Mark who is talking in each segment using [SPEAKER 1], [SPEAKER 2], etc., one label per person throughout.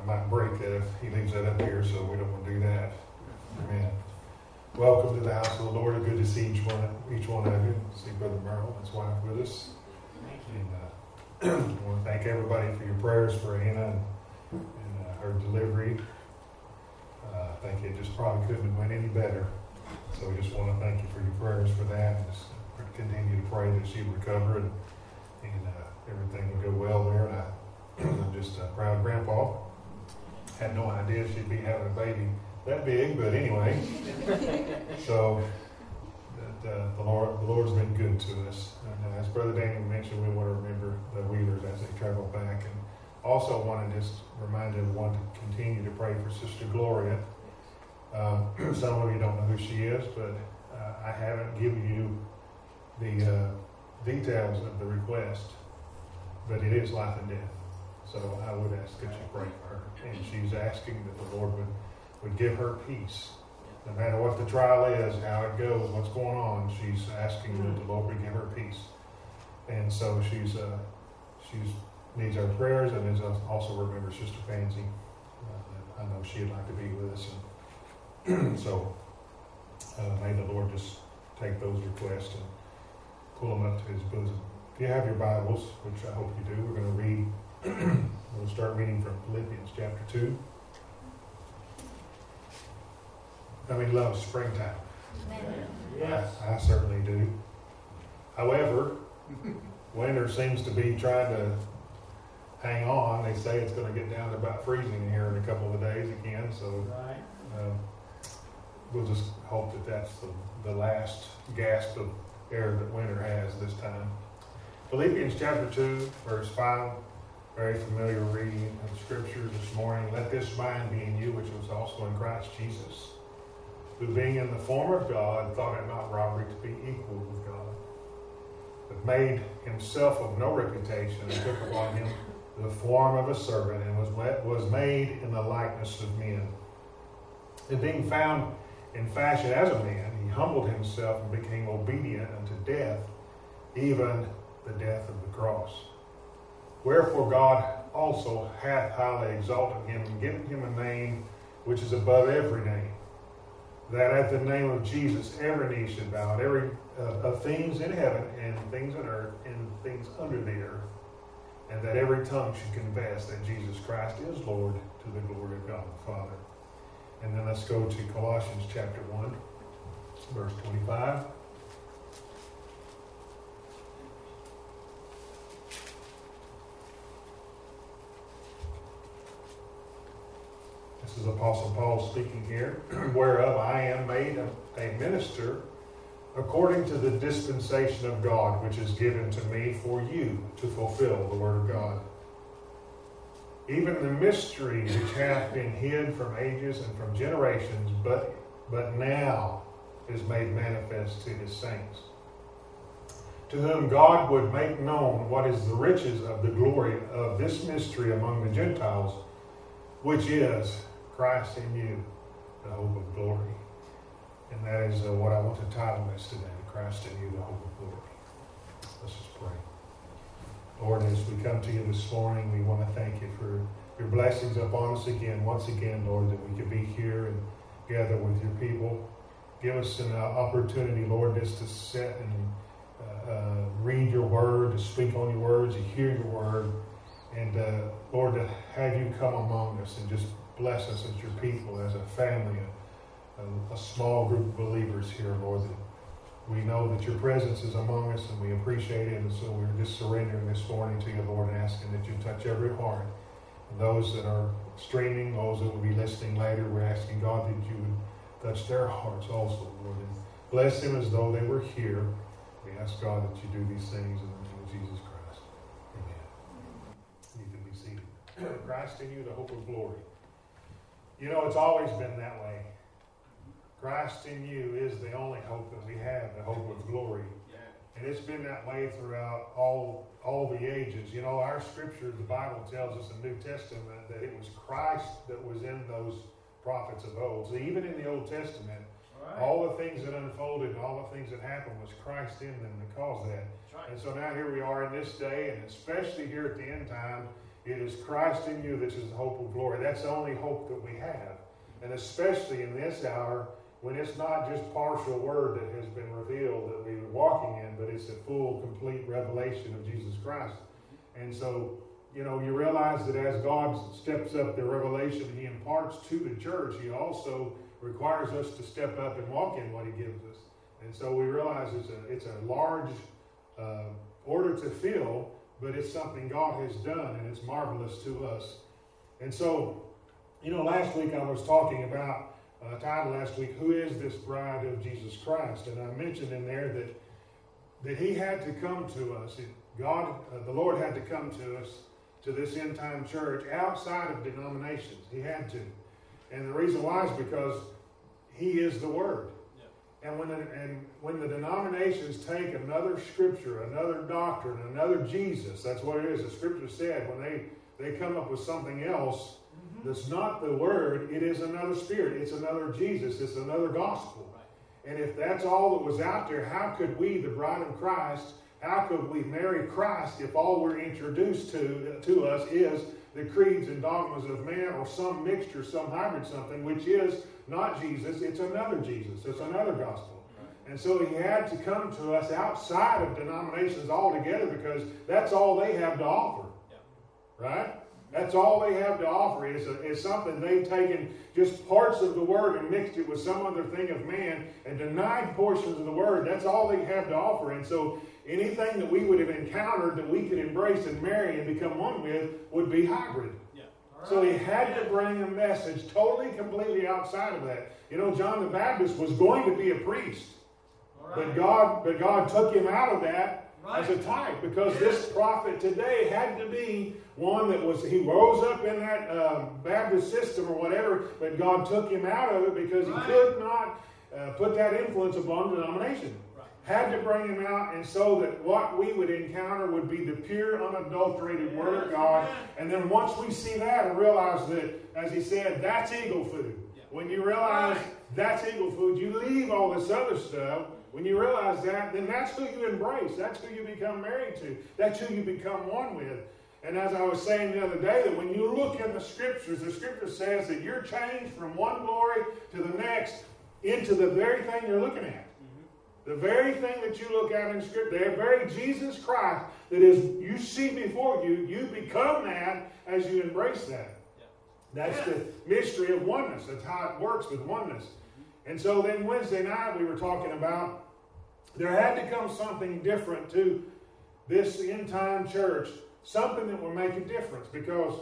[SPEAKER 1] I might break that if he leaves that up here, so we don't want to do that. Amen. Welcome to the house of the Lord. Good to see each one of you. See Brother Merle, his wife, with us. And I want to thank everybody for your prayers for Anna and her delivery. I think it just probably couldn't have went any better. So we just want to thank you for your prayers for that. And just continue to pray that she'll recover and everything will go well there. And I'm just a proud grandpa. Had no idea she'd be having a baby that big, but anyway. So the Lord's been good to us. And as Brother Daniel mentioned, we want to remember the Wheelers as they travel back. And also want to just remind everyone to continue to pray for Sister Gloria. Some of you don't know who she is, but I haven't given you the details of the request, but it is life and death. So I would ask that you pray for her. And she's asking that the Lord would give her peace. No matter what the trial is, how it goes, what's going on, she's asking that the Lord would give her peace. And so she's needs our prayers, and also remember Sister Pansy. I know she'd like to be with us. And so may the Lord just take those requests and pull them up to his bosom. If you have your Bibles, which I hope you do, we're going to read. We'll start reading from Philippians chapter 2. How many love springtime?
[SPEAKER 2] Amen.
[SPEAKER 1] Yes. I certainly do. However, winter seems to be trying to hang on. They say it's going to get down to about freezing here in a couple of days again. So we'll just hope that that's the last gasp of air that winter has this time. Philippians chapter 2, verse 5. Very familiar reading of the scriptures this morning. Let this mind be in you, which was also in Christ Jesus, who being in the form of God, thought it not robbery to be equal with God, but made himself of no reputation, and took upon him the form of a servant, and was made in the likeness of men. And being found in fashion as a man, he humbled himself and became obedient unto death, even the death of the cross. Wherefore God also hath highly exalted him, and given him a name which is above every name, that at the name of Jesus every knee should bow, every of things in heaven and things on earth and things under the earth, and that every tongue should confess that Jesus Christ is Lord, to the glory of God the Father. And then let's go to Colossians chapter 1, verse 25. This is Apostle Paul speaking here. Whereof I am made a minister according to the dispensation of God, which is given to me for you to fulfill the word of God. Even the mystery which hath been hid from ages and from generations, but now is made manifest to his saints, to whom God would make known what is the riches of the glory of this mystery among the Gentiles, which is Christ in you, the hope of glory. And that is what I want to title this today, Christ in you, the hope of glory. Let's just pray. Lord, as we come to you this morning, we want to thank you for your blessings upon us again, once again, Lord, that we could be here and gather with your people. Give us an opportunity, Lord, just to sit and read your word, to speak on your words, to hear your word, and Lord, to have you come among us and just bless us as your people, as a family, a small group of believers here, Lord, that we know that your presence is among us and we appreciate it. And so we're just surrendering this morning to you, Lord, and asking that you touch every heart. And those that are streaming, those that will be listening later, we're asking, God, that you would touch their hearts also, Lord, and bless them as though they were here. We ask, God, that you do these things in the name of Jesus Christ. Amen. You can be seated. Christ in you, the hope of glory. You know, it's always been that way. Christ in you is the only hope that we have, the hope of glory. And it's been that way throughout all the ages. You know, our scripture, the Bible tells us in the New Testament that it was Christ that was in those prophets of old. So even in the Old Testament,
[SPEAKER 2] Right.
[SPEAKER 1] All the things that unfolded and all the things that happened was Christ in them that caused that.
[SPEAKER 2] Right.
[SPEAKER 1] And so now here we are in this day, and especially here at the end time, it is Christ in you that is the hope of glory. That's the only hope that we have. And especially in this hour, when it's not just partial word that has been revealed that we're walking in, but it's a full, complete revelation of Jesus Christ. And so, you realize that as God steps up the revelation He imparts to the church, He also requires us to step up and walk in what He gives us. And so we realize it's a large order to fill, but it's something God has done, and it's marvelous to us. And so, last week I was talking about a title last week, Who is this bride of Jesus Christ? And I mentioned in there that He had to come to us. The Lord had to come to us, to this end time church, outside of denominations. He had to. And the reason why is because He is the Word. Yeah. And when the denominations take another scripture, another doctrine, another Jesus, that's what it is. The scripture said when they come up with something else that's not the Word, it is another spirit. It's another Jesus. It's another gospel. Right. And if that's all that was out there, how could we, the bride of Christ, how could we marry Christ if all we're introduced to us is the creeds and dogmas of man, or some mixture, some hybrid something, which is not Jesus, it's another Jesus, it's another gospel. Right. And so He had to come to us outside of denominations altogether, because that's all they have to offer. Yeah. Right? That's all they have to offer is something they've taken just parts of the Word and mixed it with some other thing of man and denied portions of the Word. That's all they have to offer. And so anything that we would have encountered that we could embrace and marry and become one with would be hybrid. Yeah. Right. So He had to bring a message totally, completely outside of that. John the Baptist was going to be a priest. Right. But God took him out of that. Right. As a type, because this prophet today had to be one he rose up in that Baptist system or whatever, but God took him out of it because He could not put that influence upon denomination. Right. Had to bring him out, and so that what we would encounter would be the pure, unadulterated Word of God. And then once we see that and realize that, as he said, that's eagle food. Yeah. When you realize that's eagle food, you leave all this other stuff. When you realize that, then that's who you embrace. That's who you become married to. That's who you become one with. And as I was saying the other day, that when you look in the Scripture says that you're changed from one glory to the next into the very thing you're looking at. Mm-hmm. The very thing that you look at in Scripture, the very Jesus Christ that is you see before you, you become that as you embrace that. Yeah. That's the mystery of oneness. That's how it works with oneness. Mm-hmm. And so then Wednesday night we were talking about there had to come something different to this end-time church, something that would make a difference, because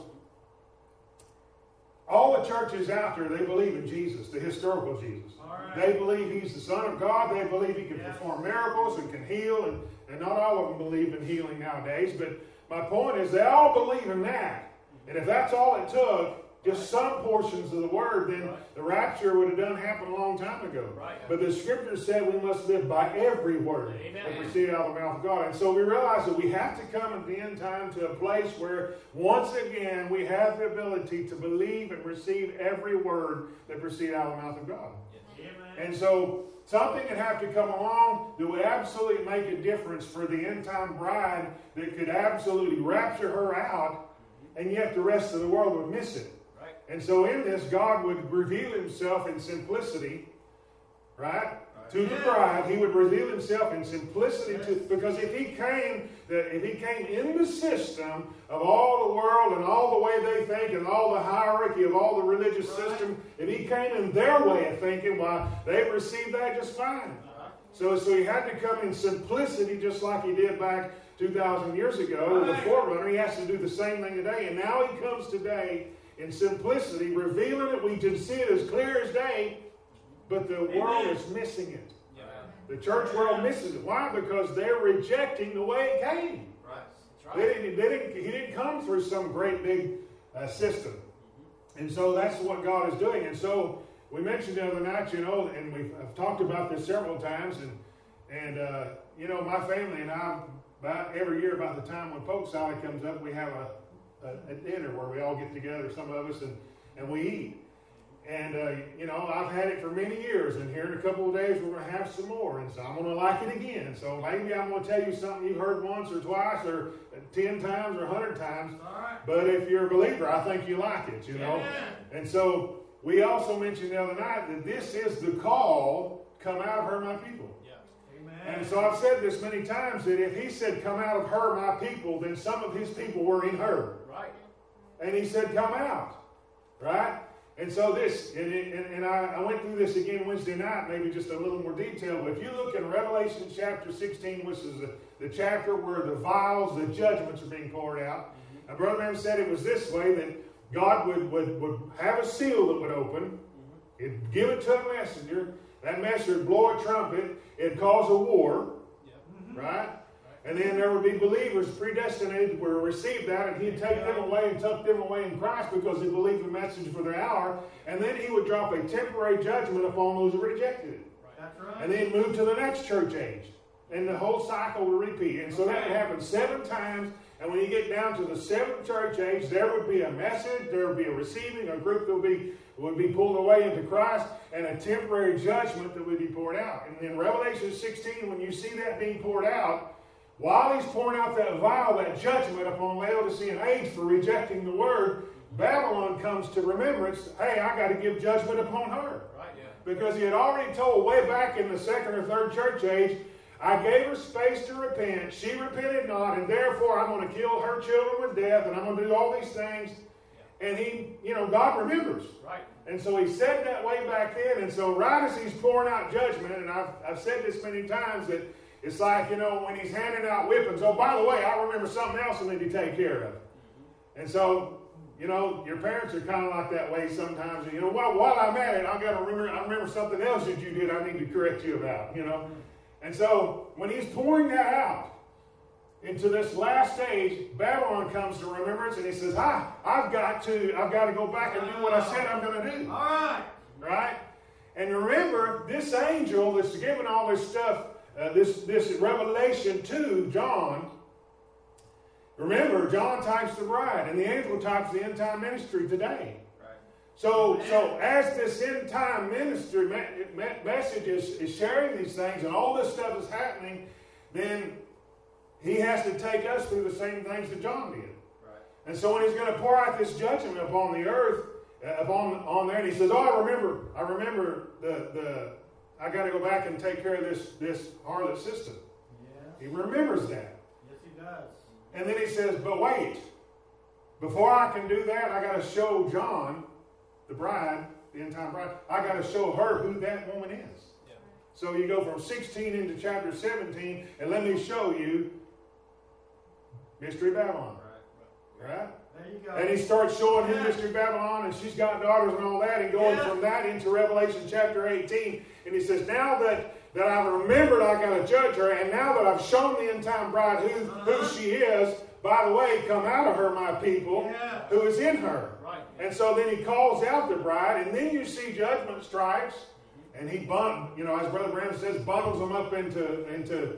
[SPEAKER 1] all the churches out there, they believe in Jesus, the historical Jesus. Right. They believe He's the Son of God. They believe He can perform miracles and can heal, and not all of them believe in healing nowadays, but my point is they all believe in that. And if that's all it took, just some portions of the Word, then the rapture would have done happen a long time ago. Right. But the Scripture said we must live by every word that proceeds out of the mouth of God. And so we realize that we have to come at the end time to a place where, once again, we have the ability to believe and receive every word that proceeds out of the mouth of God. Amen. And so something would have to come along that would absolutely make a difference for the end time bride, that could absolutely rapture her out, and yet the rest of the world would miss it. And so in this, God would reveal Himself in simplicity, right? To the bride. He would reveal Himself in simplicity, because if He came in the system of all the world and all the way they think and all the hierarchy of all the religious system, if He came in their way of thinking, why, they received that just fine. So He had to come in simplicity, just like He did back 2,000 years ago, the forerunner. He has to do the same thing today. And now He comes today in simplicity, revealing it. We can see it as clear as day, but the world is missing it. Yeah. The church world misses it. Why? Because they're rejecting the way it came. Right. That's right. He didn't come through some great big system. Mm-hmm. And so that's what God is doing. And so we mentioned the other night, and I've talked about this several times, and my family and I, about every year about the time when Pope Sally comes up, we have a dinner where we all get together, some of us, and we eat. And, I've had it for many years, and here in a couple of days we're going to have some more, and so I'm going to like it again. So maybe I'm going to tell you something you've heard once or twice or 10 times or 100 times.
[SPEAKER 2] Right.
[SPEAKER 1] But if you're a believer, I think you like it,
[SPEAKER 2] Yeah.
[SPEAKER 1] And so we also mentioned the other night that this is the call, come out of her, my people.
[SPEAKER 2] Yeah. Amen.
[SPEAKER 1] And so I've said this many times, that if he said, come out of her, my people, then some of his people were in her.
[SPEAKER 2] Right.
[SPEAKER 1] And he said, come out. Right? And so this, and I went through this again Wednesday night, maybe just a little more detail. But if you look in Revelation chapter 16, which is the chapter where the vials, the judgments are being poured out, and Brother Branham said it was this way, that God would have a seal that would open, it'd give it to a messenger, that messenger would blow a trumpet, it'd cause a war, right? And then there would be believers predestinated who would receive that, and he'd take them away and tuck them away in Christ because they believed the message for their hour. And then he would drop a temporary judgment upon those who rejected it.
[SPEAKER 2] That's right.
[SPEAKER 1] And then move to the next church age. And the whole cycle would repeat. And so that would happen 7 times. And when you get down to the 7th church age, there would be a message, there would be a receiving, a group that would be pulled away into Christ, and a temporary judgment that would be poured out. And in Revelation 16, when you see that being poured out, while he's pouring out that vial, that judgment upon Laodicean age for rejecting the word, Babylon comes to remembrance. Hey, I got to give judgment upon her.
[SPEAKER 2] Right, yeah.
[SPEAKER 1] Because he had already told way back in the 2nd or 3rd church age, I gave her space to repent. She repented not, and therefore I'm going to kill her children with death, and I'm going to do all these things. Yeah. And he, God remembers.
[SPEAKER 2] Right.
[SPEAKER 1] And so he said that way back then. And so right as he's pouring out judgment, and I've said this many times, that it's like, when he's handing out whippings. Oh, by the way, I remember something else I need to take care of. And so, your parents are kind of like that way sometimes. While I'm at it, I remember something else that you did I need to correct you about, And so when he's pouring that out into this last stage, Babylon comes to remembrance, and he says, I've got to go back and do what I said I'm going to do.
[SPEAKER 2] All right.
[SPEAKER 1] Right? And remember, this angel that's given all this stuff, this revelation to John, remember, John types the bride, and the angel types the end-time ministry today. Right. So as this end-time ministry message is sharing these things, and all this stuff is happening, then he has to take us through the same things that John did. Right. And so when he's going to pour out this judgment upon the earth, on there, and he says, I remember I got to go back and take care of this harlot system. Yeah. He remembers that.
[SPEAKER 2] Yes, he does.
[SPEAKER 1] And then he says, but wait. Before I can do that, I got to show John, the bride, the end-time bride, I got to show her who that woman is. Yeah. So you go from 16 into chapter 17, and let me show you Mystery Babylon. Right?
[SPEAKER 2] There you go.
[SPEAKER 1] And he starts showing him Mystery Babylon, and she's got daughters and all that, and going from that into Revelation chapter 18. And he says, now that I've remembered I got to judge her, and now that I've shown the end-time bride who she is, by the way, come out of her, my people, who is in her. Right. And so then he calls out the bride, and then you see judgment strikes, and he, as Brother Branham says, bundles them up into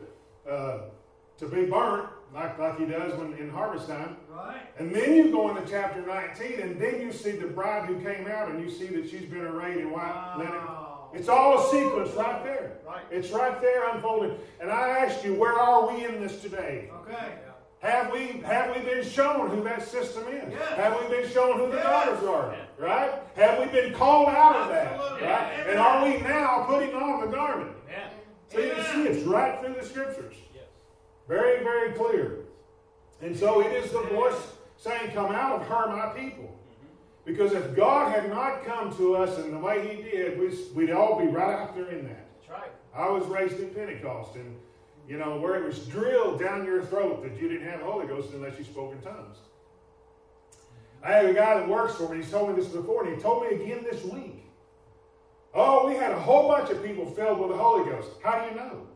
[SPEAKER 1] to be burnt, like he does in harvest time. Right. And then you go into chapter 19, and then you see the bride who came out, and you see that she's been arrayed in white linen. It's all a sequence right there. Right. It's right there unfolding. And I ask you, where are we in this today?
[SPEAKER 2] Okay.
[SPEAKER 1] Have we been shown who that system is? Yes. Have we been shown who the daughters are? Right? Have we been called out of that? Right? And are we now putting on the garment? Yeah. So you can see it's right through the scriptures. Yes. Very, very clear. And so it is the voice saying, come out of her, my people. Because if God had not come to us in the way he did, we'd all be right out there in that. That's right. I was raised in Pentecost, and where it was drilled down your throat that you didn't have the Holy Ghost unless you spoke in tongues. I have a guy that works for me, he's told me this before, and he told me again this week. Oh, we had a whole bunch of people filled with the Holy Ghost. How do you know?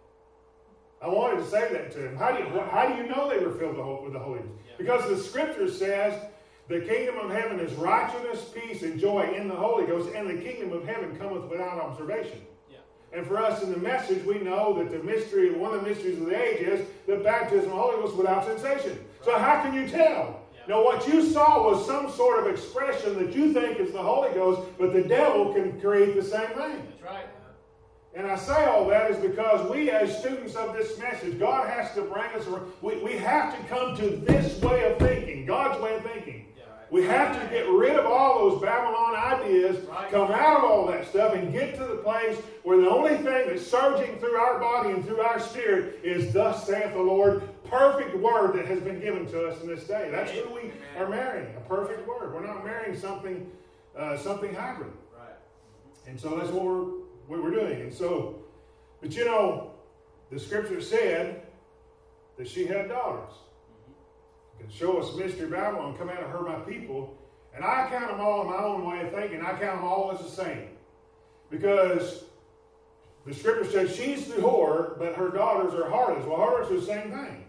[SPEAKER 1] I wanted to say that to him. How do you know they were filled with the Holy Ghost? Yeah. Because the scripture says the kingdom of heaven is righteousness, peace, and joy in the Holy Ghost, and the kingdom of heaven cometh without observation. Yeah. And for us in the message, we know that one of the mysteries of the age is the baptism of the Holy Ghost without sensation. Right. So how can you tell? Yeah. Now, what you saw was some sort of expression that you think is the Holy Ghost, but the devil can create the same thing.
[SPEAKER 2] That's right.
[SPEAKER 1] And I say all that is because we, as students of this message, God has to bring us, we have to come to this way of thinking, God's way of thinking.
[SPEAKER 2] Yeah, right.
[SPEAKER 1] We have to get rid of all those Babylon ideas,
[SPEAKER 2] Right.
[SPEAKER 1] come out of all that stuff, and get to the place where the only thing that's surging through our body and through our spirit is, thus saith the Lord, perfect word that has been given to us in this day. That's who we are marrying, a perfect word. We're not marrying something hybrid.
[SPEAKER 2] Right.
[SPEAKER 1] And so that's what we're doing. And so, but you know, the scripture said that she had daughters. It can show us mystery Babylon, come out of her my people. And I count them all in my own way of thinking. I count them all as the same. Because the scripture says she's the whore, but her daughters are harlots. Well, harlots are the same thing.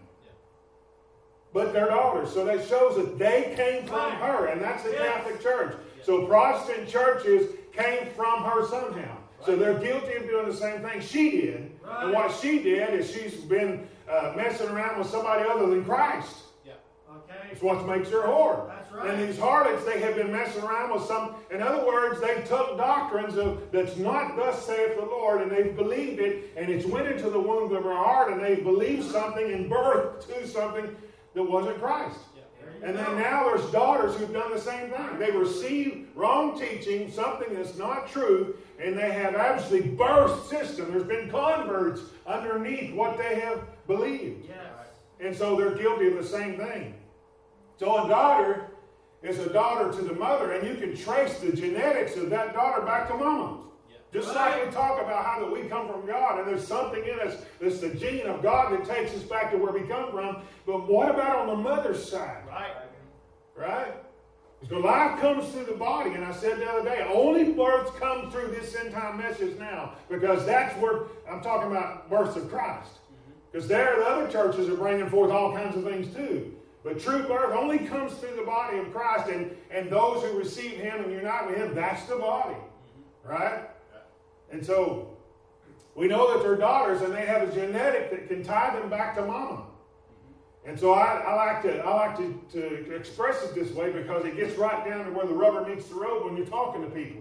[SPEAKER 1] But they're daughters. So that shows that they came from her. And that's the Catholic Church. So Protestant churches came from her somehow. So they're guilty of doing the same thing she did. And what she did is she's been messing around with somebody other than Christ.
[SPEAKER 2] Okay.
[SPEAKER 1] It's what makes her a whore.
[SPEAKER 2] That's right.
[SPEAKER 1] And these harlots, they have been messing around with some, in other words, they took doctrines of that's not thus saith the Lord, and they've believed it, and it's went into the womb of her heart, and they've believed something and birthed to something that wasn't Christ. And then now there's daughters who've done the same thing. They receive wrong teaching, something that's not true, and they have actually birthed system. There's been converts underneath what they have believed.
[SPEAKER 2] Yes.
[SPEAKER 1] And so they're guilty of the same thing. So a daughter is a daughter to the mother, and you can trace the genetics of that daughter back to mama. Just like we talk about how that we come from God, and there's something in us that's the gene of God that takes us back to where we come from. But what about on the mother's side? Right? Because life comes through the body, and I said the other day, only births come through this end time message now, because that's where I'm talking about births of Christ. Because there, the other churches are bringing forth all kinds of things too. But true birth only comes through the body of Christ, and those who receive Him and unite with Him, that's the body. Right? And so, we know that they're daughters, and they have a genetic that can tie them back to mama. And so I like to express it this way, because it gets right down to where the rubber meets the road when you're talking to people.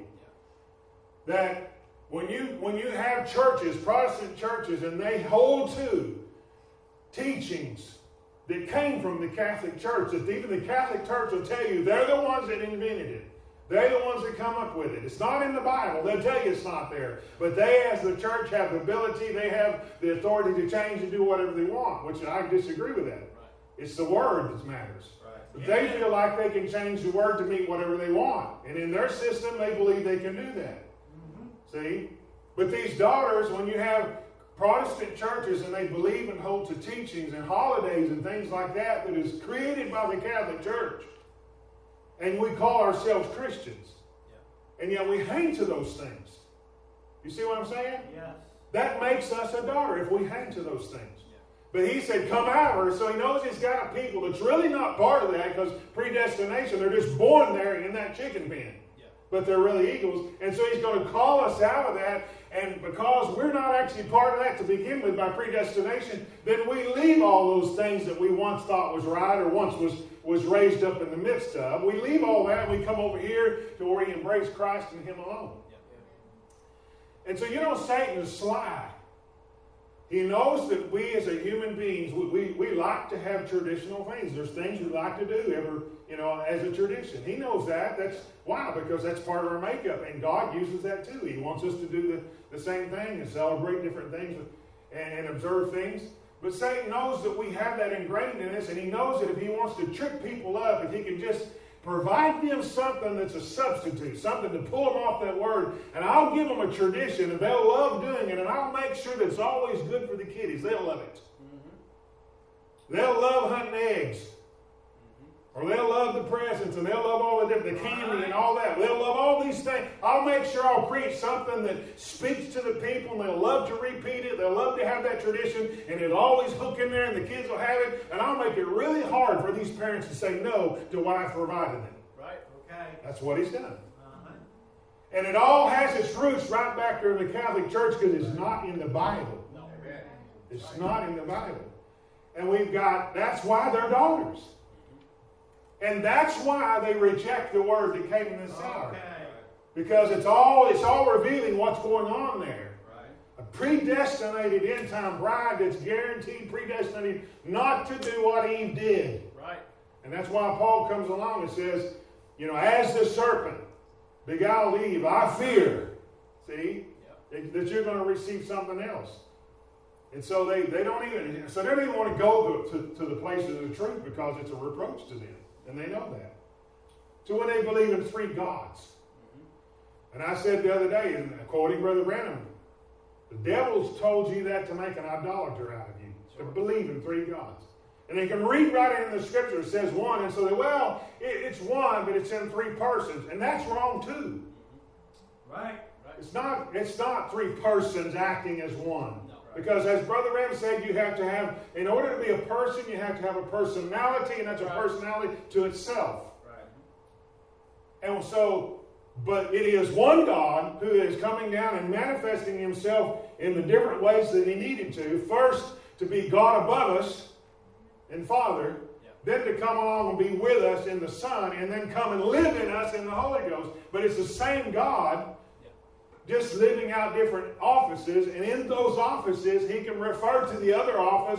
[SPEAKER 1] That when you have churches, Protestant churches, and they hold to teachings that came from the Catholic Church, that even the Catholic Church will tell you they're the ones that invented it. They're the ones that come up with it. It's not in the Bible. They'll tell you it's not there. But they, as the church, have the ability, they have the authority to change and do whatever they want, which I disagree with that. It's the Word that matters. But they feel like they can change the Word to meet whatever they want. And in their system, they believe they can do that. See? But these daughters, when you have Protestant churches and they believe and hold to teachings and holidays and things like that that is created by the Catholic Church, and we call ourselves Christians, and yet we hang to those things. You see what I'm saying?
[SPEAKER 2] Yes.
[SPEAKER 1] That makes us a daughter if we hang to those things. But He said, come out of her. So He knows He's got a people that's really not part of that, because predestination, they're just born there in that chicken pen. But they're really eagles. And so He's going to call us out of that. And because we're not actually part of that to begin with by predestination, then we leave all those things that we once thought was right or once was raised up in the midst of. We leave all that and we come over here to where we embrace Christ and Him alone. And so, you know, Satan is sly. He knows that we as a human beings, we like to have traditional things. There's things we like to do as a tradition. He knows that. That's why, because that's part of our makeup. And God uses that too. He wants us to do the same thing and celebrate different things and observe things. But Satan knows that we have that ingrained in us, and he knows that if he wants to trip people up, if he can just provide them something that's a substitute, something to pull them off that word, and I'll give them a tradition, and they'll love doing it, and I'll make sure that it's always good for the kiddies. They'll love it. They'll love hunting eggs. Or they'll love the presents, and they'll love all the candy and all that. They'll love all these things. I'll make sure I'll preach something that speaks to the people, and they'll love to repeat it. They'll love to have that tradition, and it'll always hook in there, and the kids will have it. And I'll make it really hard for these parents to say no to what I've provided them.
[SPEAKER 2] Right, okay.
[SPEAKER 1] That's what he's done. And it all has its roots right back there in the Catholic Church, because it's not in the Bible.
[SPEAKER 2] No.
[SPEAKER 1] It's not in the Bible. And that's why they're daughters. And that's why they reject the word that came in this hour.
[SPEAKER 2] Okay.
[SPEAKER 1] Because it's all revealing what's going on there.
[SPEAKER 2] Right.
[SPEAKER 1] A predestinated end-time bride that's guaranteed, predestinated not to do what Eve did.
[SPEAKER 2] Right.
[SPEAKER 1] And that's why Paul comes along and says, as the serpent beguiled Eve, I fear, see, that you're going to receive something else. And so they don't even want to go to the place of the truth because it's a reproach to them. And they know that. So when they believe in three gods. And I said the other day, and quoting Brother Branham, the devil's told you that to make an idolater out of you, to believe in three gods. And they can read right in the scripture, it says one, and so it's one, but it's in three persons. And that's wrong too.
[SPEAKER 2] Right.
[SPEAKER 1] It's not three persons acting as one.
[SPEAKER 2] No.
[SPEAKER 1] Because as Brother Ram said, you have to have, in order to be a person, you have to have a personality, and that's a personality to itself.
[SPEAKER 2] Right.
[SPEAKER 1] And so, but it is one God who is coming down and manifesting himself in the different ways that he needed to. First, to be God above us and Father, then to come along and be with us in the Son, and then come and live in us in the Holy Ghost. But it's the same God, just living out different offices, and in those offices, he can refer to the other office,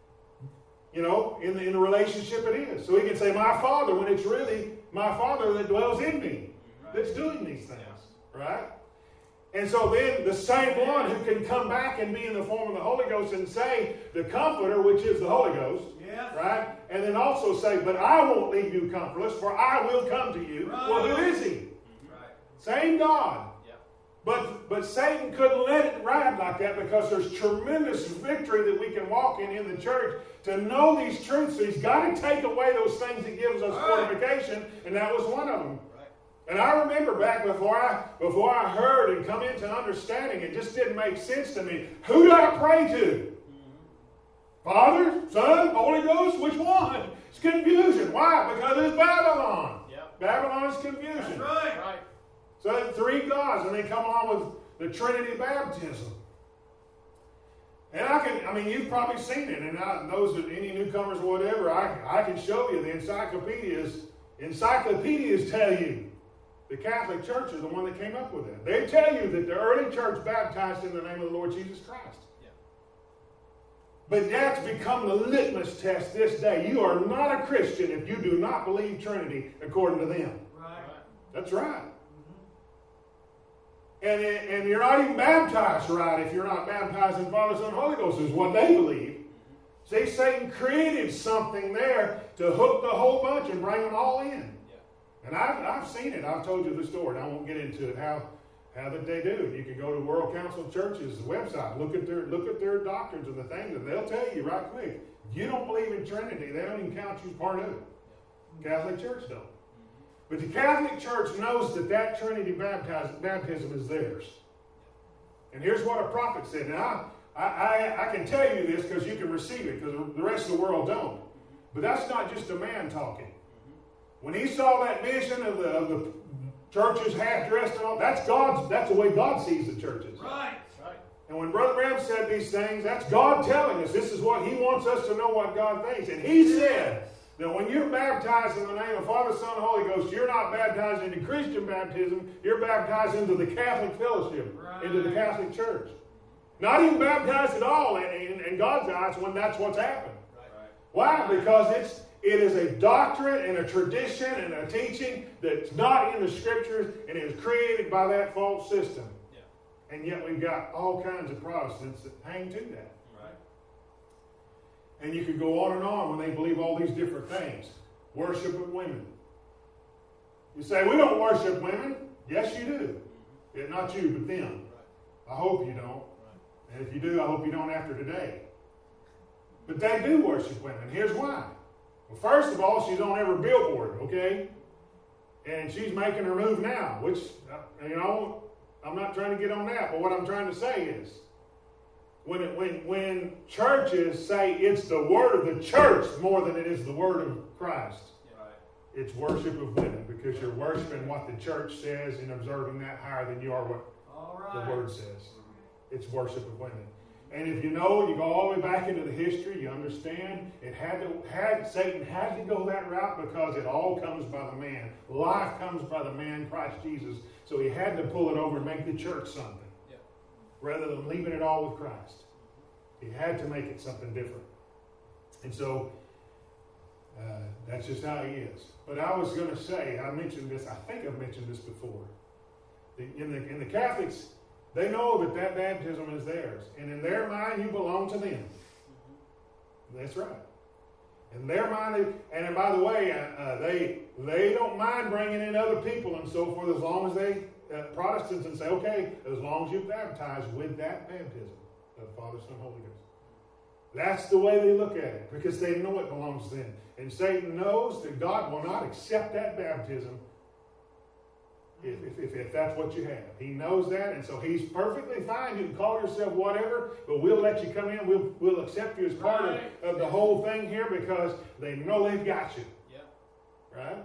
[SPEAKER 1] in the relationship it is. So he can say, my Father, when it's really my Father that dwells in me, that's doing these things, right? And so then the same one who can come back and be in the form of the Holy Ghost and say, the Comforter, which is the Holy Ghost, right? And then also say, but I won't leave you comfortless, for I will come to you.
[SPEAKER 2] Right.
[SPEAKER 1] Well, who is he?
[SPEAKER 2] Right.
[SPEAKER 1] Same God. But Satan couldn't let it ride like that because there's tremendous victory that we can walk in the church to know these truths. So he's got to take away those things that gives us fortification, and that was one of them. Right. And I remember back before I heard and come into understanding, it just didn't make sense to me. Who do I pray to? Father, Son, Holy Ghost? Which one? It's confusion. Why? Because it's Babylon. Yep. Babylon is confusion.
[SPEAKER 2] That's right.
[SPEAKER 1] So that's three gods, and they come along with the Trinity baptism. And you've probably seen it, and those any newcomers or whatever, I can show you the encyclopedias. Encyclopedias tell you the Catholic Church is the one that came up with it. They tell you that the early church baptized in the name of the Lord Jesus Christ. Yeah. But that's become the litmus test this day. You are not a Christian if you do not believe Trinity according to them.
[SPEAKER 2] Right.
[SPEAKER 1] That's right. And you're not even baptized right if you're not baptized in Father, Son, and Holy Ghost, is what they believe. See, Satan created something there to hook the whole bunch and bring them all in. Yeah. And I've seen it. I've told you the story, and I won't get into it, how that they do it. You can go to World Council of Churches' website, look at their doctrines and the things, and they'll tell you right quick, if you don't believe in Trinity, they don't even count you as part of it. Catholic Church don't. But the Catholic Church knows that Trinity baptism is theirs. And here's what a prophet said. Now, I can tell you this because you can receive it, because the rest of the world don't. But that's not just a man talking. When he saw that vision of the churches half-dressed and all, that's the way God sees the churches.
[SPEAKER 2] Right.
[SPEAKER 1] And when Brother Branham said these things, that's God telling us. This is what he wants us to know what God thinks. And he said, now, when you're baptized in the name of Father, Son, and Holy Ghost, you're not baptized into Christian baptism. You're baptized into the Catholic fellowship, into the Catholic Church. Not even baptized at all in God's eyes when that's what's happened. Right. Why? Because it is a doctrine and a tradition and a teaching that's not in the Scriptures, and it is created by that false system. Yeah. And yet we've got all kinds of Protestants that hang to that. And you could go on and on when they believe all these different things. Worship of women. You say, we don't worship women. Yes, you do. Yeah, not you, but them. I hope you don't. And if you do, I hope you don't after today. But they do worship women. Here's why. Well, first of all, she's on every billboard, okay? And she's making her move now, which, I'm not trying to get on that, but what I'm trying to say is, when churches say it's the word of the church more than it is the word of Christ, it's worship of women, because you're worshiping what the church says and observing that higher than you are what the word says. It's worship of women. And if you know, you go all the way back into the history, you understand Satan had to go that route because it all comes by the man. Life comes by the man, Christ Jesus. So he had to pull it over and make the church something. Yeah. Rather than leaving it all with Christ. He had to make it something different. And so, that's just how he is. But I was going to say, I mentioned this, I think I've mentioned this before. In the Catholics, they know that baptism is theirs. And in their mind, you belong to them. That's right. In their mind, and by the way, they don't mind bringing in other people and so forth as long as they, Protestants, and say, okay, as long as you baptize with that baptism of Father, Son, Holy Ghost. That's the way they look at it, because they know it belongs to them. And Satan knows that God will not accept that baptism if that's what you have. He knows that, and so he's perfectly fine. You can call yourself whatever, but we'll let you come in. We'll accept you as part of the whole thing here because they know they've got you. Yep. Right?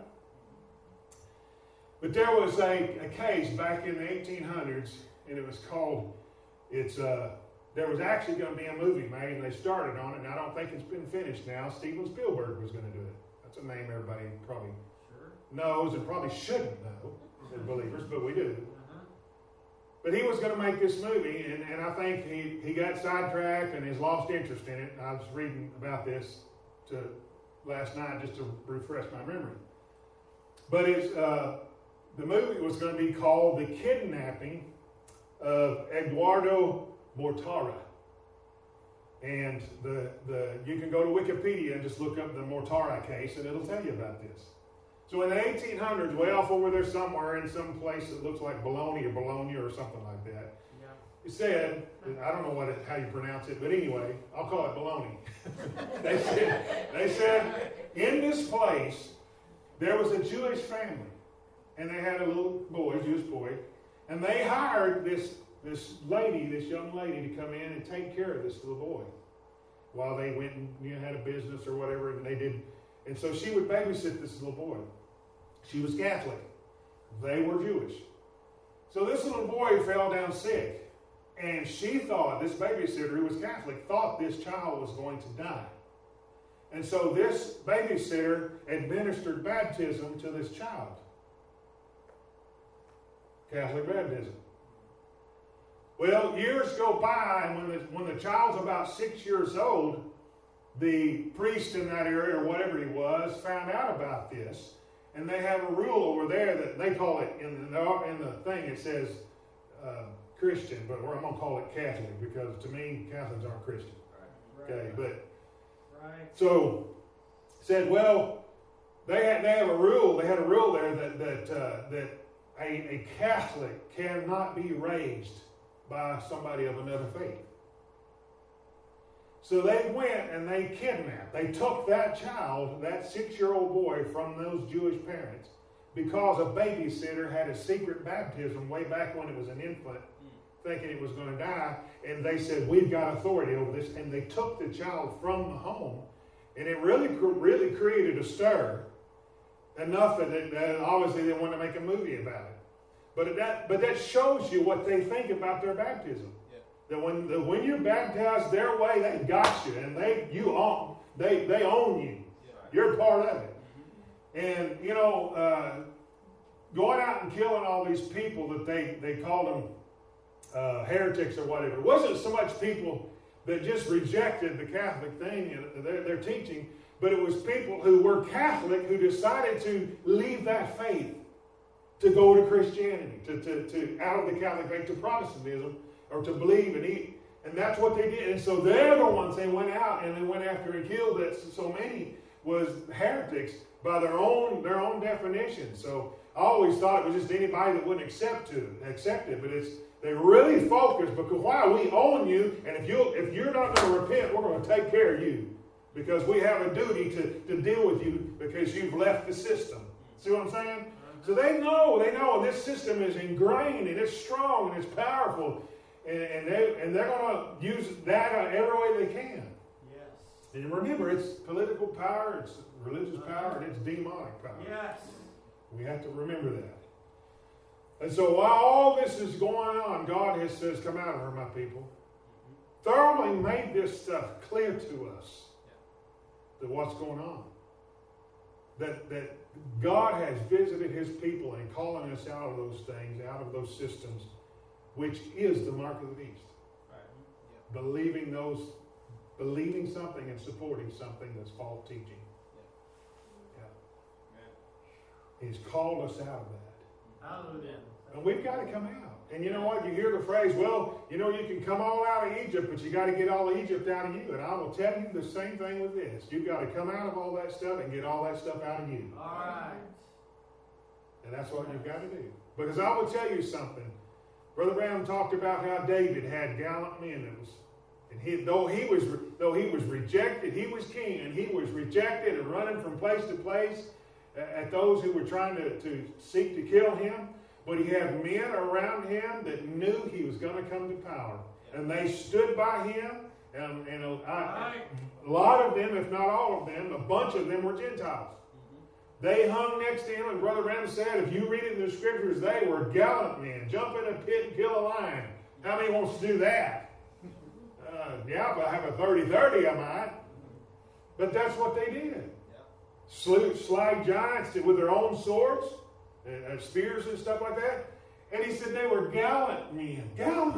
[SPEAKER 1] But there was a case back in the 1800s, and it was called, there was actually going to be a movie made, and they started on it, and I don't think it's been finished now. Steven Spielberg was going to do it. That's a name everybody probably knows and probably shouldn't know as believers, but we do. But he was going to make this movie, and I think he got sidetracked and has lost interest in it. I was reading about this last night just to refresh my memory. But the movie was going to be called The Kidnapping of Eduardo Mortara. And you can go to Wikipedia and just look up the Mortara case, and it'll tell you about this. So in the 1800s, way off over there somewhere in some place that looks like Bologna or something like that, it said, I don't know how you pronounce it, but anyway, I'll call it Bologna. they said, in this place, there was a Jewish family, and they had a little boy, Jewish boy, and they hired this young lady to come in and take care of this little boy while they went and had a business or whatever, and they did. And so she would babysit this little boy. She was Catholic. They were Jewish. So this little boy fell down sick, and she thought, this babysitter who was Catholic, thought this child was going to die. And so this babysitter administered baptism to this child. Catholic baptism. Well, years go by, and when the child's about 6 years old, the priest in that area, or whatever he was, found out about this, and they have a rule over there that they call it, in the thing it says Christian, but I'm going to call it Catholic, because to me, Catholics aren't Christian. Right. Okay, but so said, well, they had a rule. They had a rule there that a Catholic cannot be raised by somebody of another faith. So they went and they kidnapped. They took that child, that 6-year-old boy, from those Jewish parents because a babysitter had a secret baptism way back when it was an infant, thinking it was going to die. And they said, we've got authority over this. And they took the child from the home. And it really created a stir, enough that obviously they wanted to make a movie about it. But that shows you what they think about their baptism. Yeah. That when you're baptized their way, they got you, and they own you. Yeah. You're part of it. Mm-hmm. And going out and killing all these people that they called them heretics or whatever. It wasn't so much people that just rejected the Catholic thing and their teaching, but it was people who were Catholic who decided to leave that faith to go to Christianity, to out of the Catholic faith to Protestantism, or to believe and eat. And that's what they did. And so they're the ones they went out and they went after and killed that so many was heretics by their own definition. So I always thought it was just anybody that wouldn't accept it, but they really focused because why? We own you, and if you're not going to repent, we're going to take care of you because we have a duty to deal with you because you've left the system. See what I'm saying? So they know this system is ingrained and it's strong and it's powerful, and they're going to use that every way they can. Yes. And remember, it's political power, it's religious power, and it's demonic power. Yes. We have to remember that. And so while all this is going on, God says, "Come out of her, my people." thoroughly made this stuff clear to us. That what's going on. That God has visited his people and calling us out of those things, out of those systems, which is the mark of the beast.
[SPEAKER 2] Right.
[SPEAKER 1] Yeah. Believing something and supporting something that's false teaching. Yeah. He's called us out of that.
[SPEAKER 2] Hallelujah.
[SPEAKER 1] And we've got to come out. And you know what? You hear the phrase, well, you know, you can come all out of Egypt, but you got to get all of Egypt out of you. And I will tell you the same thing with this. You've got to come out of all that stuff and get all that stuff out of you.
[SPEAKER 2] All right.
[SPEAKER 1] And that's what you've got to do. Because I will tell you something. Brother Brown talked about how David had gallant men. Though he was rejected, he was king, and he was rejected and running from place to place at those who were trying to seek to kill him. But he had men around him that knew he was going to come to power. And they stood by him. And a lot of them, if not all of them, a bunch of them were Gentiles. They hung next to him, and Brother Ram said, if you read it in the scriptures, they were gallant men. Jump in a pit and kill a lion. How many wants to do that? Yeah, if I have a 30-30, I might. But that's what they did. Slag giants with their own swords, and spears and stuff like that. And he said they were gallant men.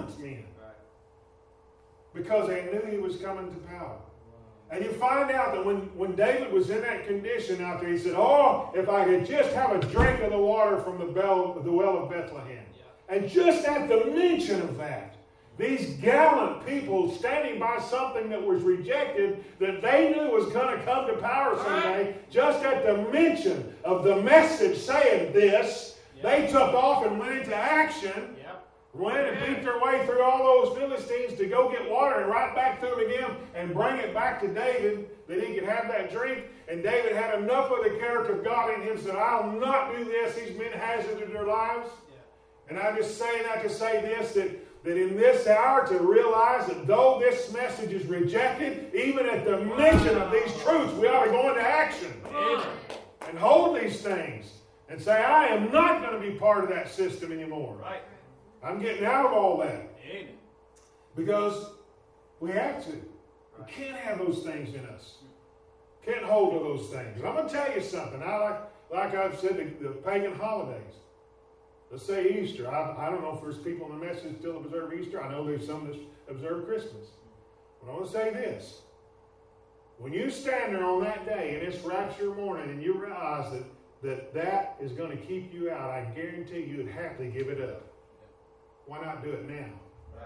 [SPEAKER 1] Because they knew he was coming to power. And you find out that when David was in that condition out there, he said, oh, if I could just have a drink of the water from the well of Bethlehem. Yeah. And just at the mention of that, these gallant people standing by something that was rejected, that they knew was going to come to power someday, just at the mention of the message saying this, they took off and went into action. Went and beat their way through all those Philistines to go get water and right back to them again and bring it back to David that he could have that drink. And David had enough of the character of God in him, said, I'll not do this. These men hazarded their lives. Yeah. And I'm just saying that to say this, that in this hour to realize that though this message is rejected, even at the mention of these truths, we ought to go into action and hold these things and say, I am not going to be part of that system anymore. Right. I'm getting out of all that. Amen. Because we have to. We can't have those things in us. Can't hold to those things. And I'm going to tell you something. Like I've said, the pagan holidays. Let's say Easter. I don't know if there's people in the message that still observe Easter. I know there's some that observe Christmas. But I want to say this. When you stand there on that day and it's rapture morning and you realize that is going to keep you out, I guarantee you'd happily give it up. Why not do it now?